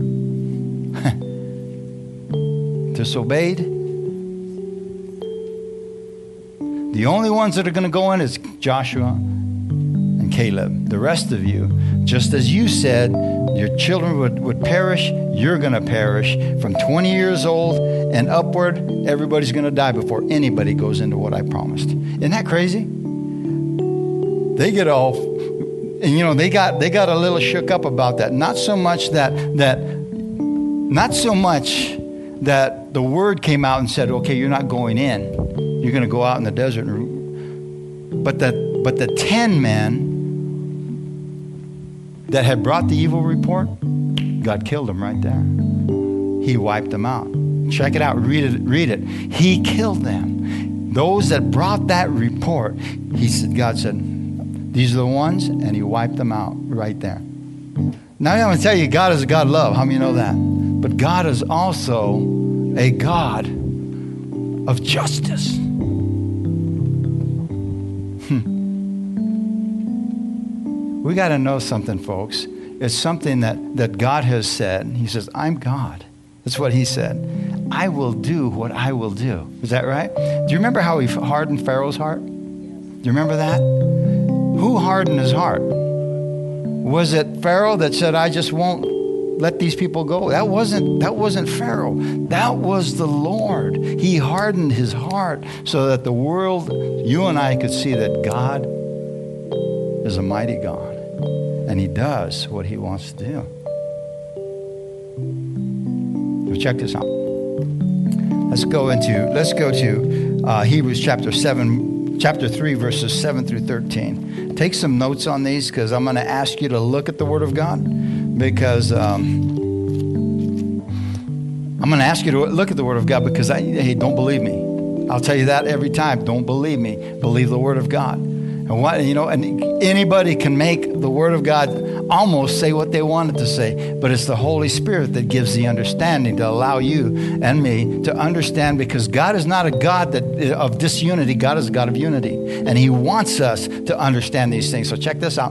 disobeyed. The only ones that are going to go in is Joshua and Caleb. The rest of you, just as you said, your children would perish, you're going to perish. From 20 years old and upward, everybody's going to die before anybody goes into what I promised. Isn't that crazy? They get all, and they got a little shook up about that. Not so much that the word came out and said, okay, you're not going in. You're going to go out in the desert. But the 10 men that had brought the evil report, God killed them right there. He wiped them out. Check it out. Read it. He killed them. Those that brought that report, God said, these are the ones, and he wiped them out right there. Now I'm going to tell you, God is a God of love. How many know that? But God is also a God of justice. We got to know something, folks. It's something that God has said. He says, I'm God. That's what he said. I will do what I will do. Is that right? Do you remember how he hardened Pharaoh's heart? Do you remember that? Who hardened his heart? Was it Pharaoh that said, I just won't let these people go? That wasn't Pharaoh. That was the Lord. He hardened his heart so that the world, you and I, could see that God is a mighty God. And he does what he wants to do. So check this out. Let's go to Hebrews chapter 3, verses 7 through 13. Take some notes on these, because I'm going to ask you to look at the Word of God, because I'm going to ask you to look at the Word of God, because don't believe me. I'll tell you that every time. Don't believe me. Believe the Word of God. And anybody can make the Word of God almost say what they wanted to say, but it's the Holy Spirit that gives the understanding to allow you and me to understand, because God is not a God of disunity. God is a God of unity, and he wants us to understand these things. So check this out.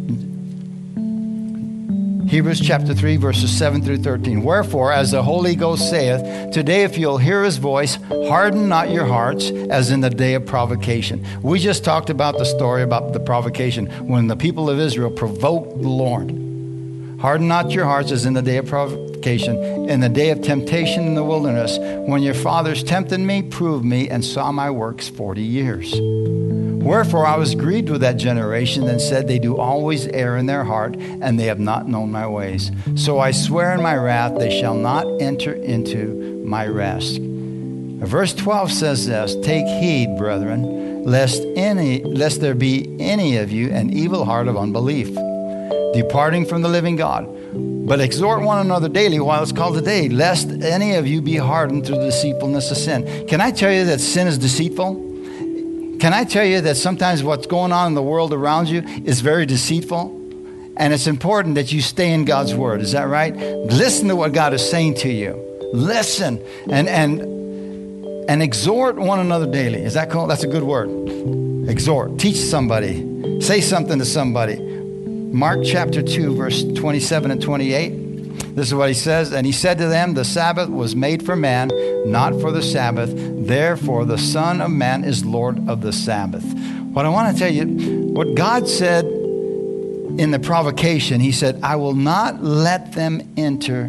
Hebrews chapter 3, verses 7 through 13. Wherefore, as the Holy Ghost saith, today if you'll hear his voice, harden not your hearts as in the day of provocation. We just talked about the story about the provocation when the people of Israel provoked the Lord. Harden not your hearts as in the day of provocation, in the day of temptation in the wilderness, when your fathers tempted me, proved me, and saw my works 40 years. Wherefore I was grieved with that generation and said, they do always err in their heart, and they have not known my ways. So I swear in my wrath, they shall not enter into my rest. Verse 12 says this, take heed, brethren, lest there be any of you an evil heart of unbelief, departing from the living God. But exhort one another daily while it's called today, lest any of you be hardened through the deceitfulness of sin. Can I tell you that sin is deceitful? Can I tell you that sometimes what's going on in the world around you is very deceitful? And it's important that you stay in God's word. Is that right? Listen to what God is saying to you. Listen and exhort one another daily. Is that cool? That's a good word. Exhort. Teach somebody. Say something to somebody. Mark chapter 2, verse 27 and 28. This is what he says. And he said to them, the Sabbath was made for man, not for the Sabbath. Therefore, the Son of Man is Lord of the Sabbath. What I want to tell you, what God said in the provocation, he said, I will not let them enter.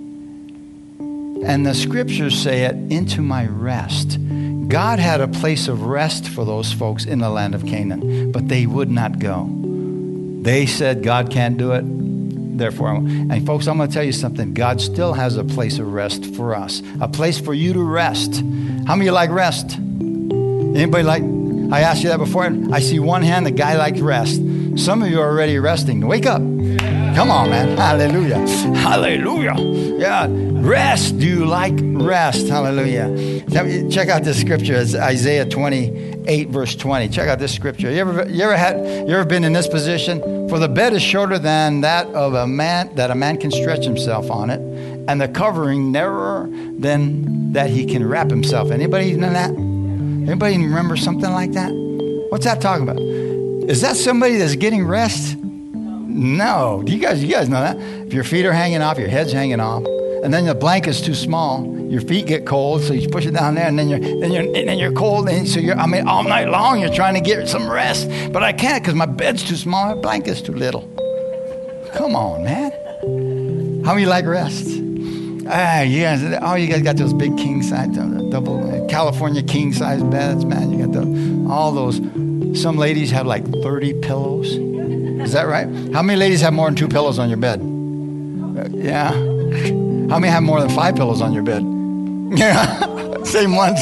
And the scriptures say it, into my rest. God had a place of rest for those folks in the land of Canaan, but they would not go. They said, God can't do it. Therefore, and folks, I'm going to tell you something. God still has a place of rest for us. A place for you to rest. How many of you like rest? Anybody like, I asked you that before. I see one hand, the guy likes rest. Some of you are already resting. Wake up. Come on, man. Hallelujah. Hallelujah. Yeah. Rest. Do you like rest? Hallelujah. Check out this scripture. It's Isaiah 28, verse 20. Check out this scripture. You ever been in this position? For the bed is shorter than that of a man, that a man can stretch himself on it, and the covering narrower than that he can wrap himself. Anybody know that? Anybody remember something like that? What's that talking about? Is that somebody that's getting rest? No. You guys know that? If your feet are hanging off, your head's hanging off, and then the blanket's too small, your feet get cold, so you push it down there, and then you're cold, and so all night long you're trying to get some rest, but I can't because my bed's too small, my blanket's too little. Come on, man. How many like rest? You guys got those big king size, double California king size beds, man. You got all those. Some ladies have like 30 pillows. Is that right? How many ladies have more than 2 pillows on your bed? Yeah. How many have more than 5 pillows on your bed? Yeah, same ones.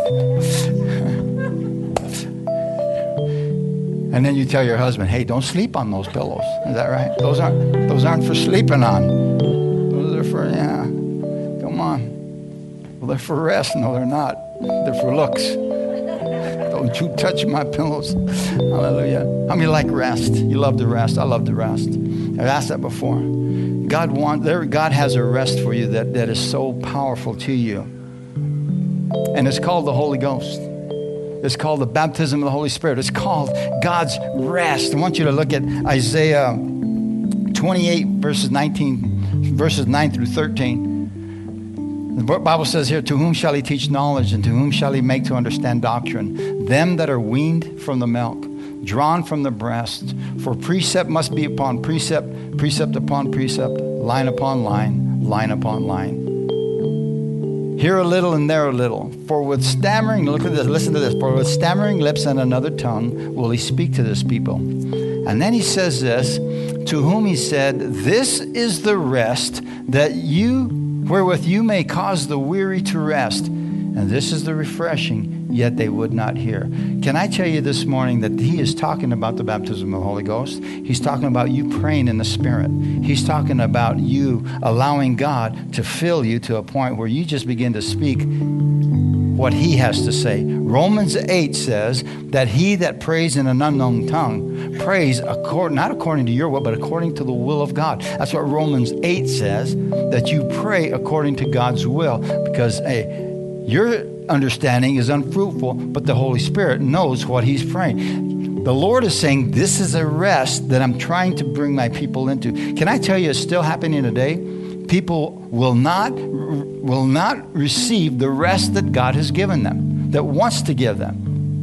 And then you tell your husband, hey, don't sleep on those pillows. Is that right? Those aren't for sleeping on. Those are for, come on. Well, they're for rest. No, they're not. They're for looks. Don't you touch my pillows. Hallelujah. How many like rest? You love to rest. I love to rest. I've asked that before. God has a rest for you that is so powerful to you. And it's called the Holy Ghost. It's called the baptism of the Holy Spirit. It's called God's rest. I want you to look at Isaiah 28, verses 9 through 13. The Bible says here, to whom shall he teach knowledge, and to whom shall he make to understand doctrine? Them that are weaned from the milk, drawn from the breast. For precept must be upon precept, precept upon precept, line upon line, line upon line. Here a little and there a little. For with stammering, look at this, listen to this. For with stammering lips and another tongue will he speak to this people. And then he says this, to whom he said, this is the rest wherewith you may cause the weary to rest. And this is the refreshing, yet they would not hear. Can I tell you this morning that he is talking about the baptism of the Holy Ghost? He's talking about you praying in the Spirit. He's talking about you allowing God to fill you to a point where you just begin to speak what he has to say. Romans 8 says that he that prays in an unknown tongue prays not according to your will, but according to the will of God. That's what Romans 8 says, that you pray according to God's will, because, your understanding is unfruitful, but the Holy Spirit knows what he's praying. The Lord is saying, this is a rest that I'm trying to bring my people into. Can I tell you, it's still happening today? People will not receive the rest that God has given them, that wants to give them.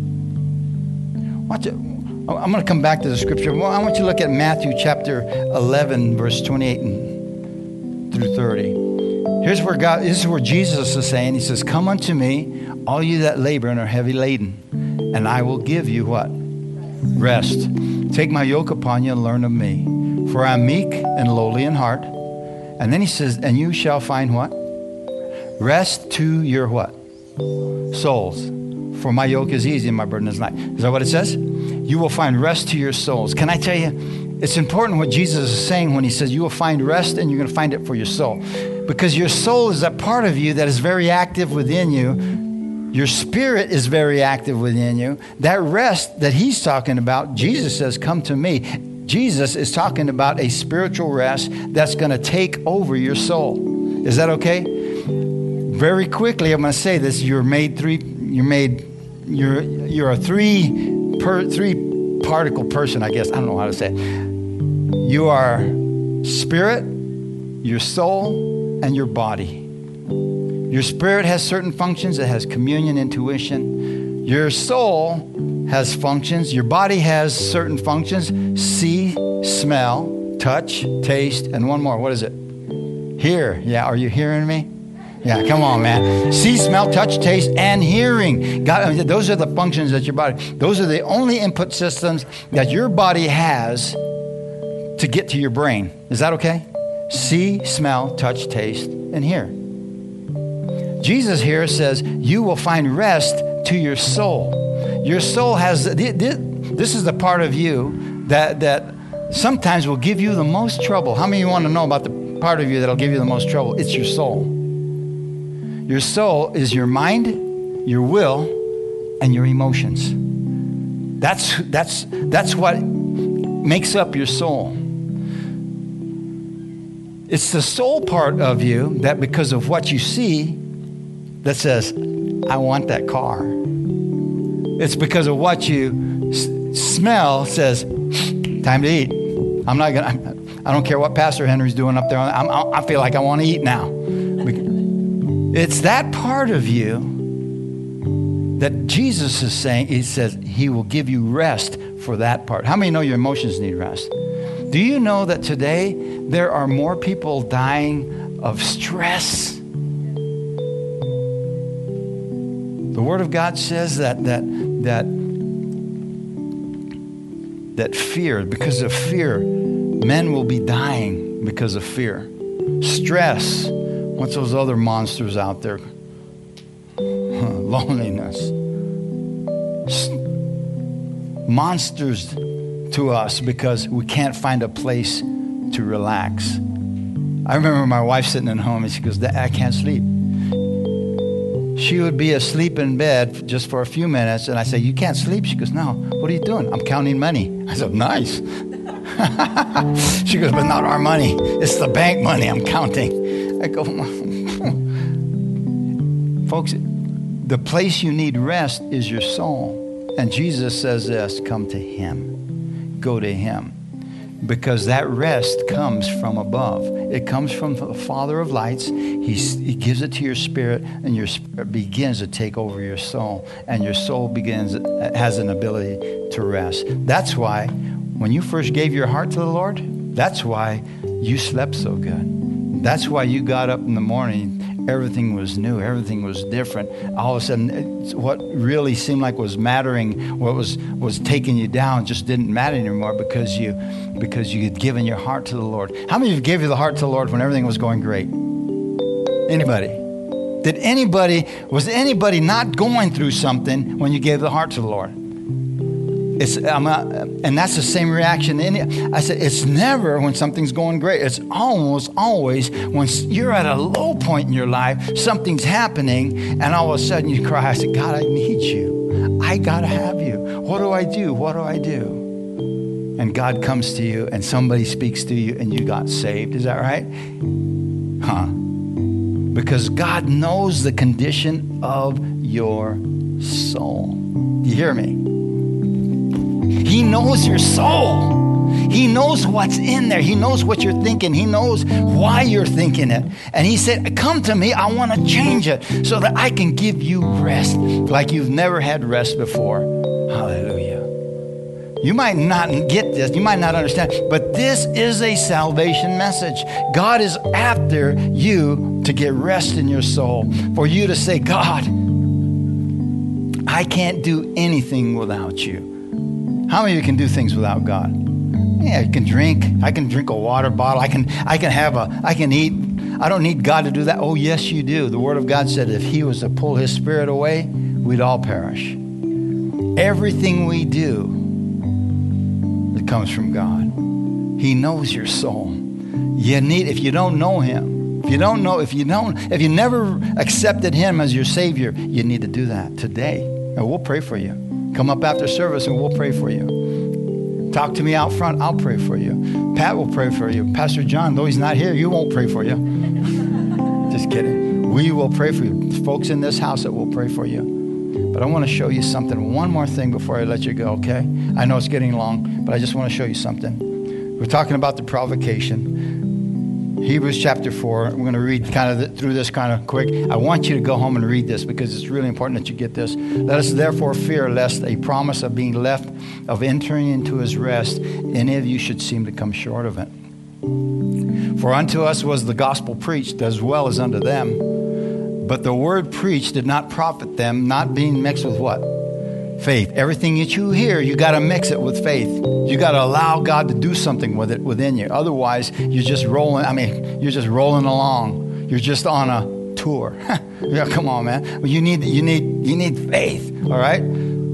I'm going to come back to the scripture. Well, I want you to look at Matthew chapter 11, verse 28 through 30. This is where Jesus is saying, he says, come unto me, all you that labor and are heavy laden, and I will give you what? Rest. Take my yoke upon you and learn of me. For I am meek and lowly in heart. And then he says, and you shall find what? Rest to your what? Souls. For my yoke is easy and my burden is light. Is that what it says? You will find rest to your souls. Can I tell you, it's important what Jesus is saying when he says you will find rest and you're going to find it for your soul. Because your soul is that part of you that is very active within you. Your spirit is very active within you. That rest that he's talking about, Jesus says, come to me. Jesus is talking about a spiritual rest that's going to take over your soul. Is that okay? Very quickly, I'm going to say this. You're a three particle person, I guess. I don't know how to say it. You are spirit, your soul, and your body. Your spirit has certain functions. It has communion, intuition. Your soul has functions. Your body has certain functions. See, smell, touch, taste, and one more. What is it? Hear. Yeah, are you hearing me? Yeah, come on, man. See, smell, touch, taste, and hearing. God, those are the functions that your body, those are the only input systems that your body has to get to your brain. Is that okay? See, smell, touch, taste, and hear. Jesus here says, you will find rest to your soul. Your soul has, this is the part of you that sometimes will give you the most trouble. How many of you want to know about the part of you that'll give you the most trouble? It's your soul. Your soul is your mind, your will, and your emotions. That's what makes up your soul. It's the soul part of you that because of what you see that says, I want that car. It's because of what you smell says, time to eat. I don't care what Pastor Henry's doing up there. I feel like I want to eat now. It's that part of you that Jesus is saying, he says he will give you rest for that part. How many know your emotions need rest? Do you know that today there are more people dying of stress? The Word of God says that fear, because of fear, men will be dying because of fear. Stress. What's those other monsters out there? Loneliness. Monsters to us because we can't find a place to relax. I remember my wife sitting at home and she goes, I can't sleep. She would be asleep in bed just for a few minutes and I say, you can't sleep? She goes, no. What are you doing? I'm counting money. I said, nice. She goes, but not our money. It's the bank money I'm counting. I go, folks, the place you need rest is your soul. And Jesus says this, come to him. Go to him. Because that rest comes from above. It comes from the Father of lights. He gives it to your spirit, and your spirit begins to take over your soul. And your soul has an ability to rest. That's why when you first gave your heart to the Lord, that's why you slept so good. That's why you got up in the morning. Everything was new. Everything was different. All of a sudden, what really seemed like was mattering, what was taking you down, just didn't matter anymore because you had given your heart to the Lord. How many of you gave the heart to the Lord when everything was going great? Anybody? Was anybody not going through something when you gave the heart to the Lord? And that's the same reaction. I said, it's never when something's going great. It's almost always when you're at a low point in your life, something's happening, and all of a sudden you cry. I said, God, I need you. I got to have you. What do I do? What do I do? And God comes to you, and somebody speaks to you, and you got saved. Is that right? Because God knows the condition of your soul. Do you hear me? He knows your soul. He knows what's in there. He knows what you're thinking. He knows why you're thinking it. And he said, come to me. I want to change it so that I can give you rest like you've never had rest before. Hallelujah. You might not get this. You might not understand. But this is a salvation message. God is after you to get rest in your soul. For you to say, God, I can't do anything without you. How many of you can do things without God? Yeah, I can drink. I can drink a water bottle. I can eat. I don't need God to do that. Oh, yes, you do. The Word of God said if He was to pull His Spirit away, we'd all perish. Everything we do, it comes from God. He knows your soul. If you don't know Him, if you never accepted Him as your Savior, you need to do that today. And we'll pray for you. Come up after service and we'll pray for you. Talk to me out front, I'll pray for you. Pat will pray for you. Pastor John, though he's not here, you won't pray for you. Just kidding. We will pray for you. Folks in this house that will pray for you. But I want to show you something, one more thing before I let you go, okay? I know it's getting long, but I just want to show you something. We're talking about the provocation. Hebrews chapter 4. We're going to read through this kind of quick. I want you to go home and read this because it's really important that you get this. Let us therefore fear lest a promise of being left, of entering into his rest, any of you should seem to come short of it. For unto us was the gospel preached as well as unto them. But the word preached did not profit them, not being mixed with what? Faith. Everything that you hear, you got to mix it with faith. You got to allow God to do something with it within you. Otherwise, you're just rolling. You're just rolling along. You're just on a tour. Yeah, come on, man. Well, you need faith. All right.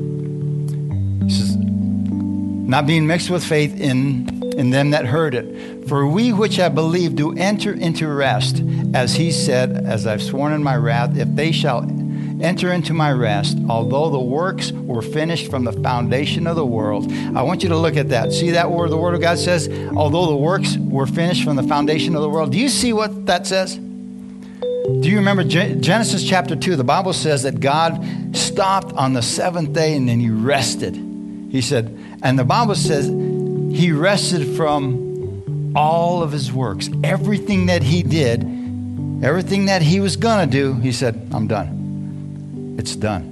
This is not being mixed with faith in them that heard it. For we which have believed do enter into rest, as he said, as I've sworn in my wrath, if they shall enter into my rest, although the works were finished from the foundation of the world. I want you to look at that. See that where the Word of God says, although the works were finished from the foundation of the world. Do you see what that says? Do you remember Genesis chapter 2? The Bible says that God stopped on the seventh day and then he rested. He said, and the Bible says he rested from all of his works. Everything that he did, everything that he was going to do, he said, I'm done. It's done.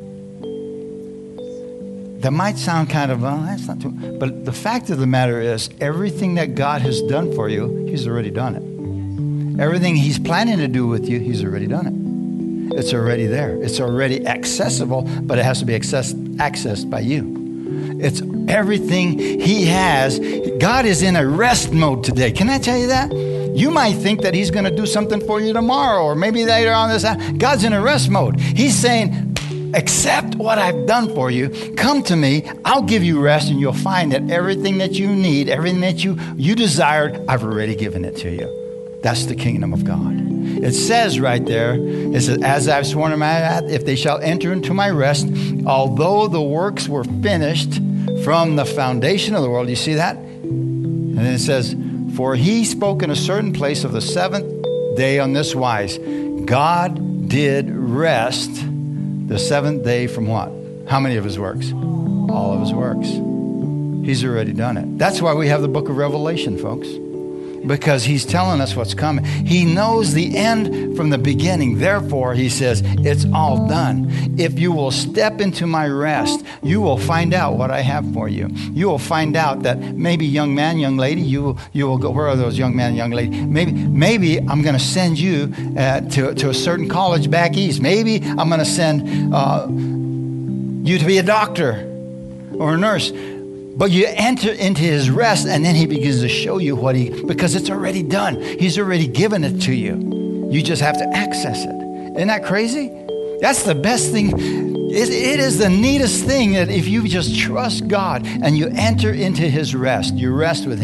That might sound kind of, well, that's not too, but the fact of the matter is, everything that God has done for you, he's already done it. Everything he's planning to do with you, he's already done it. It's already there. It's already accessible, but it has to be accessed by you. It's everything he has. God is in a rest mode today. Can I tell you that? You might think that he's going to do something for you tomorrow or maybe later on this. God's in a rest mode. He's saying, accept what I've done for you. Come to me. I'll give you rest and you'll find that everything that you need, everything that you desired, I've already given it to you. That's the kingdom of God. It says right there, it says, as I've sworn in my wrath, if they shall enter into my rest, although the works were finished from the foundation of the world. You see that? And then it says, for he spoke in a certain place of the seventh day on this wise. God did rest the seventh day from what? How many of his works? All of his works. He's already done it. That's why we have the book of Revelation, folks. Because he's telling us what's coming. He knows the end from the beginning. Therefore, he says, it's all done. If you will step into my rest, you will find out what I have for you. You will find out that maybe young man, young lady, you will go, where are those young man, young lady? Maybe I'm going to send you to a certain college back east. Maybe I'm going to send you to be a doctor or a nurse. But you enter into his rest, and then he begins to show you because it's already done. He's already given it to you. You just have to access it. Isn't that crazy? That's the best thing. It is the neatest thing that if you just trust God and you enter into his rest, you rest with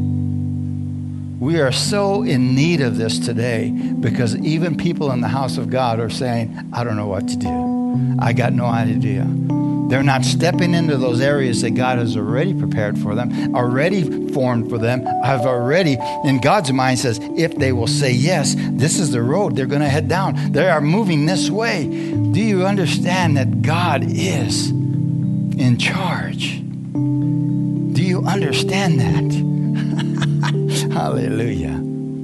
him. We are so in need of this today because even people in the house of God are saying, I don't know what to do. I got no idea. They're not stepping into those areas that God has already prepared for them, already formed for them, have already, in God's mind says, if they will say yes, this is the road they're going to head down. They are moving this way. Do you understand that God is in charge? Do you understand that? Hallelujah.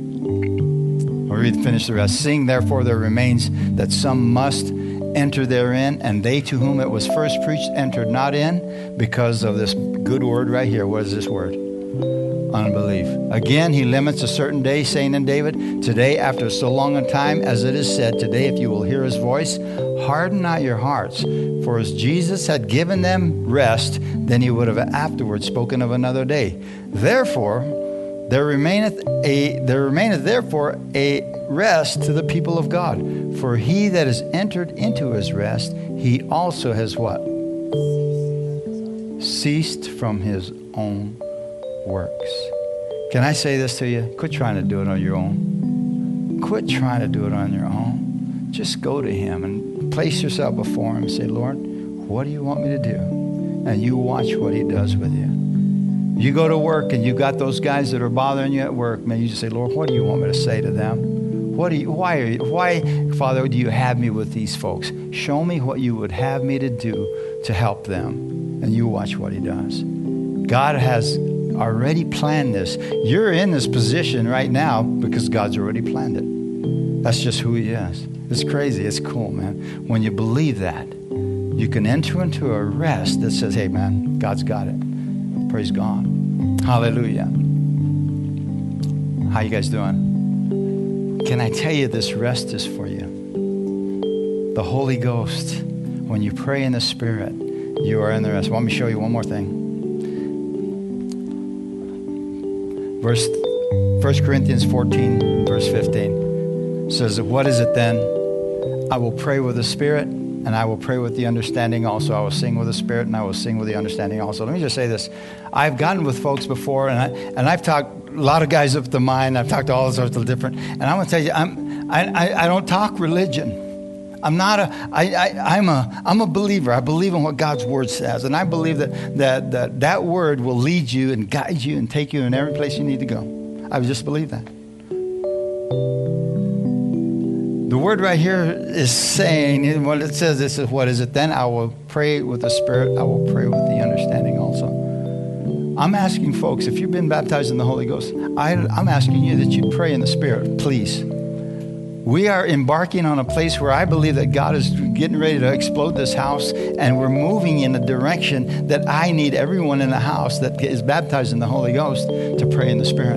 We'll finish the rest. Seeing therefore there remains that some must enter therein, and they to whom it was first preached entered not in, because of this good word right here. What is this word? unbelief. Again, he limits a certain day, saying in David, today, after so long a time, as it is said, today, if you will hear his voice, harden not your hearts. For as Jesus had given them rest, then he would have afterwards spoken of another day. Therefore, there remaineth therefore a rest to the people of God. For he that is entered into his rest, he also has what? Ceased from his own works. Can I say this to you? Quit trying to do it on your own. Quit trying to do it on your own. Just go to him and place yourself before him and say, Lord, what do you want me to do? And you watch what he does with you. You go to work and you got those guys that are bothering you at work, man, you just say, Lord, what do you want me to say to them? Why, Father, do you have me with these folks? Show me what you would have me to do to help them. And you watch what he does. God has already planned this. You're in this position right now because God's already planned it. That's just who he is. It's crazy. It's cool, man. When you believe that, you can enter into a rest that says, hey, man, God's got it. Praise God. Hallelujah. How you guys doing? Can I tell you this rest is for you? The Holy Ghost, when you pray in the Spirit, you are in the rest. Let me show you one more thing. 1 Corinthians 14, verse 15 says, what is it then? I will pray with the Spirit, and I will pray with the understanding also. I will sing with the Spirit, and I will sing with the understanding also. Let me just say this. I've gotten with folks before, and I've talked a lot of guys up to mine. I've talked to all sorts of different, and I'm going to tell you, I don't talk religion. I'm a believer. I believe in what God's word says. And I believe that word will lead you and guide you and take you in every place you need to go. I just believe that. The word right here is saying, what it says, this is what is it then? I will pray with the Spirit. I will pray with the understanding also. I'm asking folks, if you've been baptized in the Holy Ghost, I'm asking you that you pray in the Spirit, please. We are embarking on a place where I believe that God is getting ready to explode this house, and we're moving in a direction that I need everyone in the house that is baptized in the Holy Ghost to pray in the Spirit.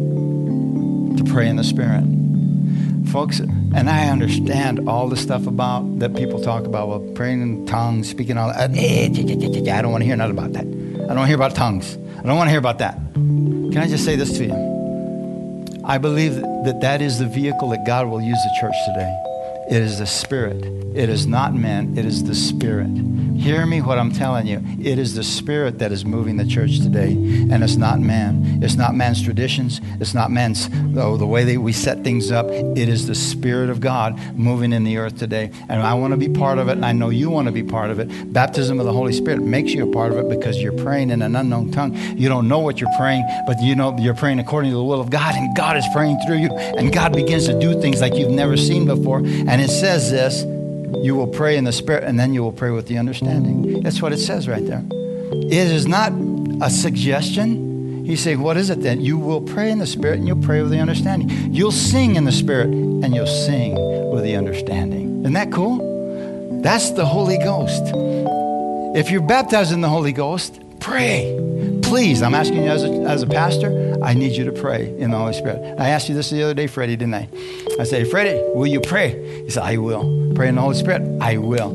To pray in the Spirit. Folks, and I understand all the stuff about that people talk about, well, praying in tongues, speaking all that. I don't want to hear nothing about that. I don't want to hear about tongues. I don't want to hear about that. Can I just say this to you? I believe that is the vehicle that God will use the church today. It is the Spirit. It is not men. It is the Spirit. Hear me what I'm telling you. It is the Spirit that is moving the church today, and it's not man. It's not man's traditions. It's not man's, the way that we set things up. It is the Spirit of God moving in the earth today. And I want to be part of it, and I know you want to be part of it. Baptism of the Holy Spirit makes you a part of it because you're praying in an unknown tongue. You don't know what you're praying, but you know you're praying according to the will of God, and God is praying through you, and God begins to do things like you've never seen before. And it says this, you will pray in the Spirit, and then you will pray with the understanding. That's what it says right there. It is not a suggestion. He's saying, what is it then? You will pray in the Spirit, and you'll pray with the understanding. You'll sing in the Spirit, and you'll sing with the understanding. Isn't that cool? That's the Holy Ghost. If you're baptized in the Holy Ghost, pray. Please, I'm asking you as a pastor, I need you to pray in the Holy Spirit. I asked you this the other day, Freddie, didn't I? I said, Freddie, will you pray? He said, I will. Pray in the Holy Spirit? I will.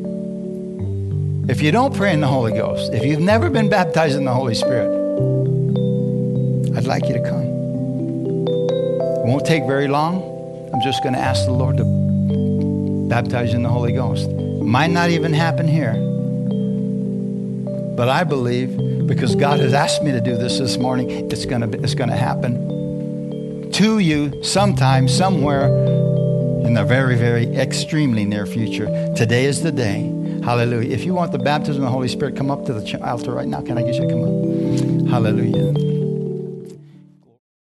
If you don't pray in the Holy Ghost, if you've never been baptized in the Holy Spirit, I'd like you to come. It won't take very long. I'm just going to ask the Lord to baptize you in the Holy Ghost. Might not even happen here. But I believe, because God has asked me to do this morning, it's going to happen to you sometime, somewhere in the very, very extremely near future. Today is the day. Hallelujah. If you want the baptism of the Holy Spirit, come up to the altar right now. Can I get you to come up? Hallelujah.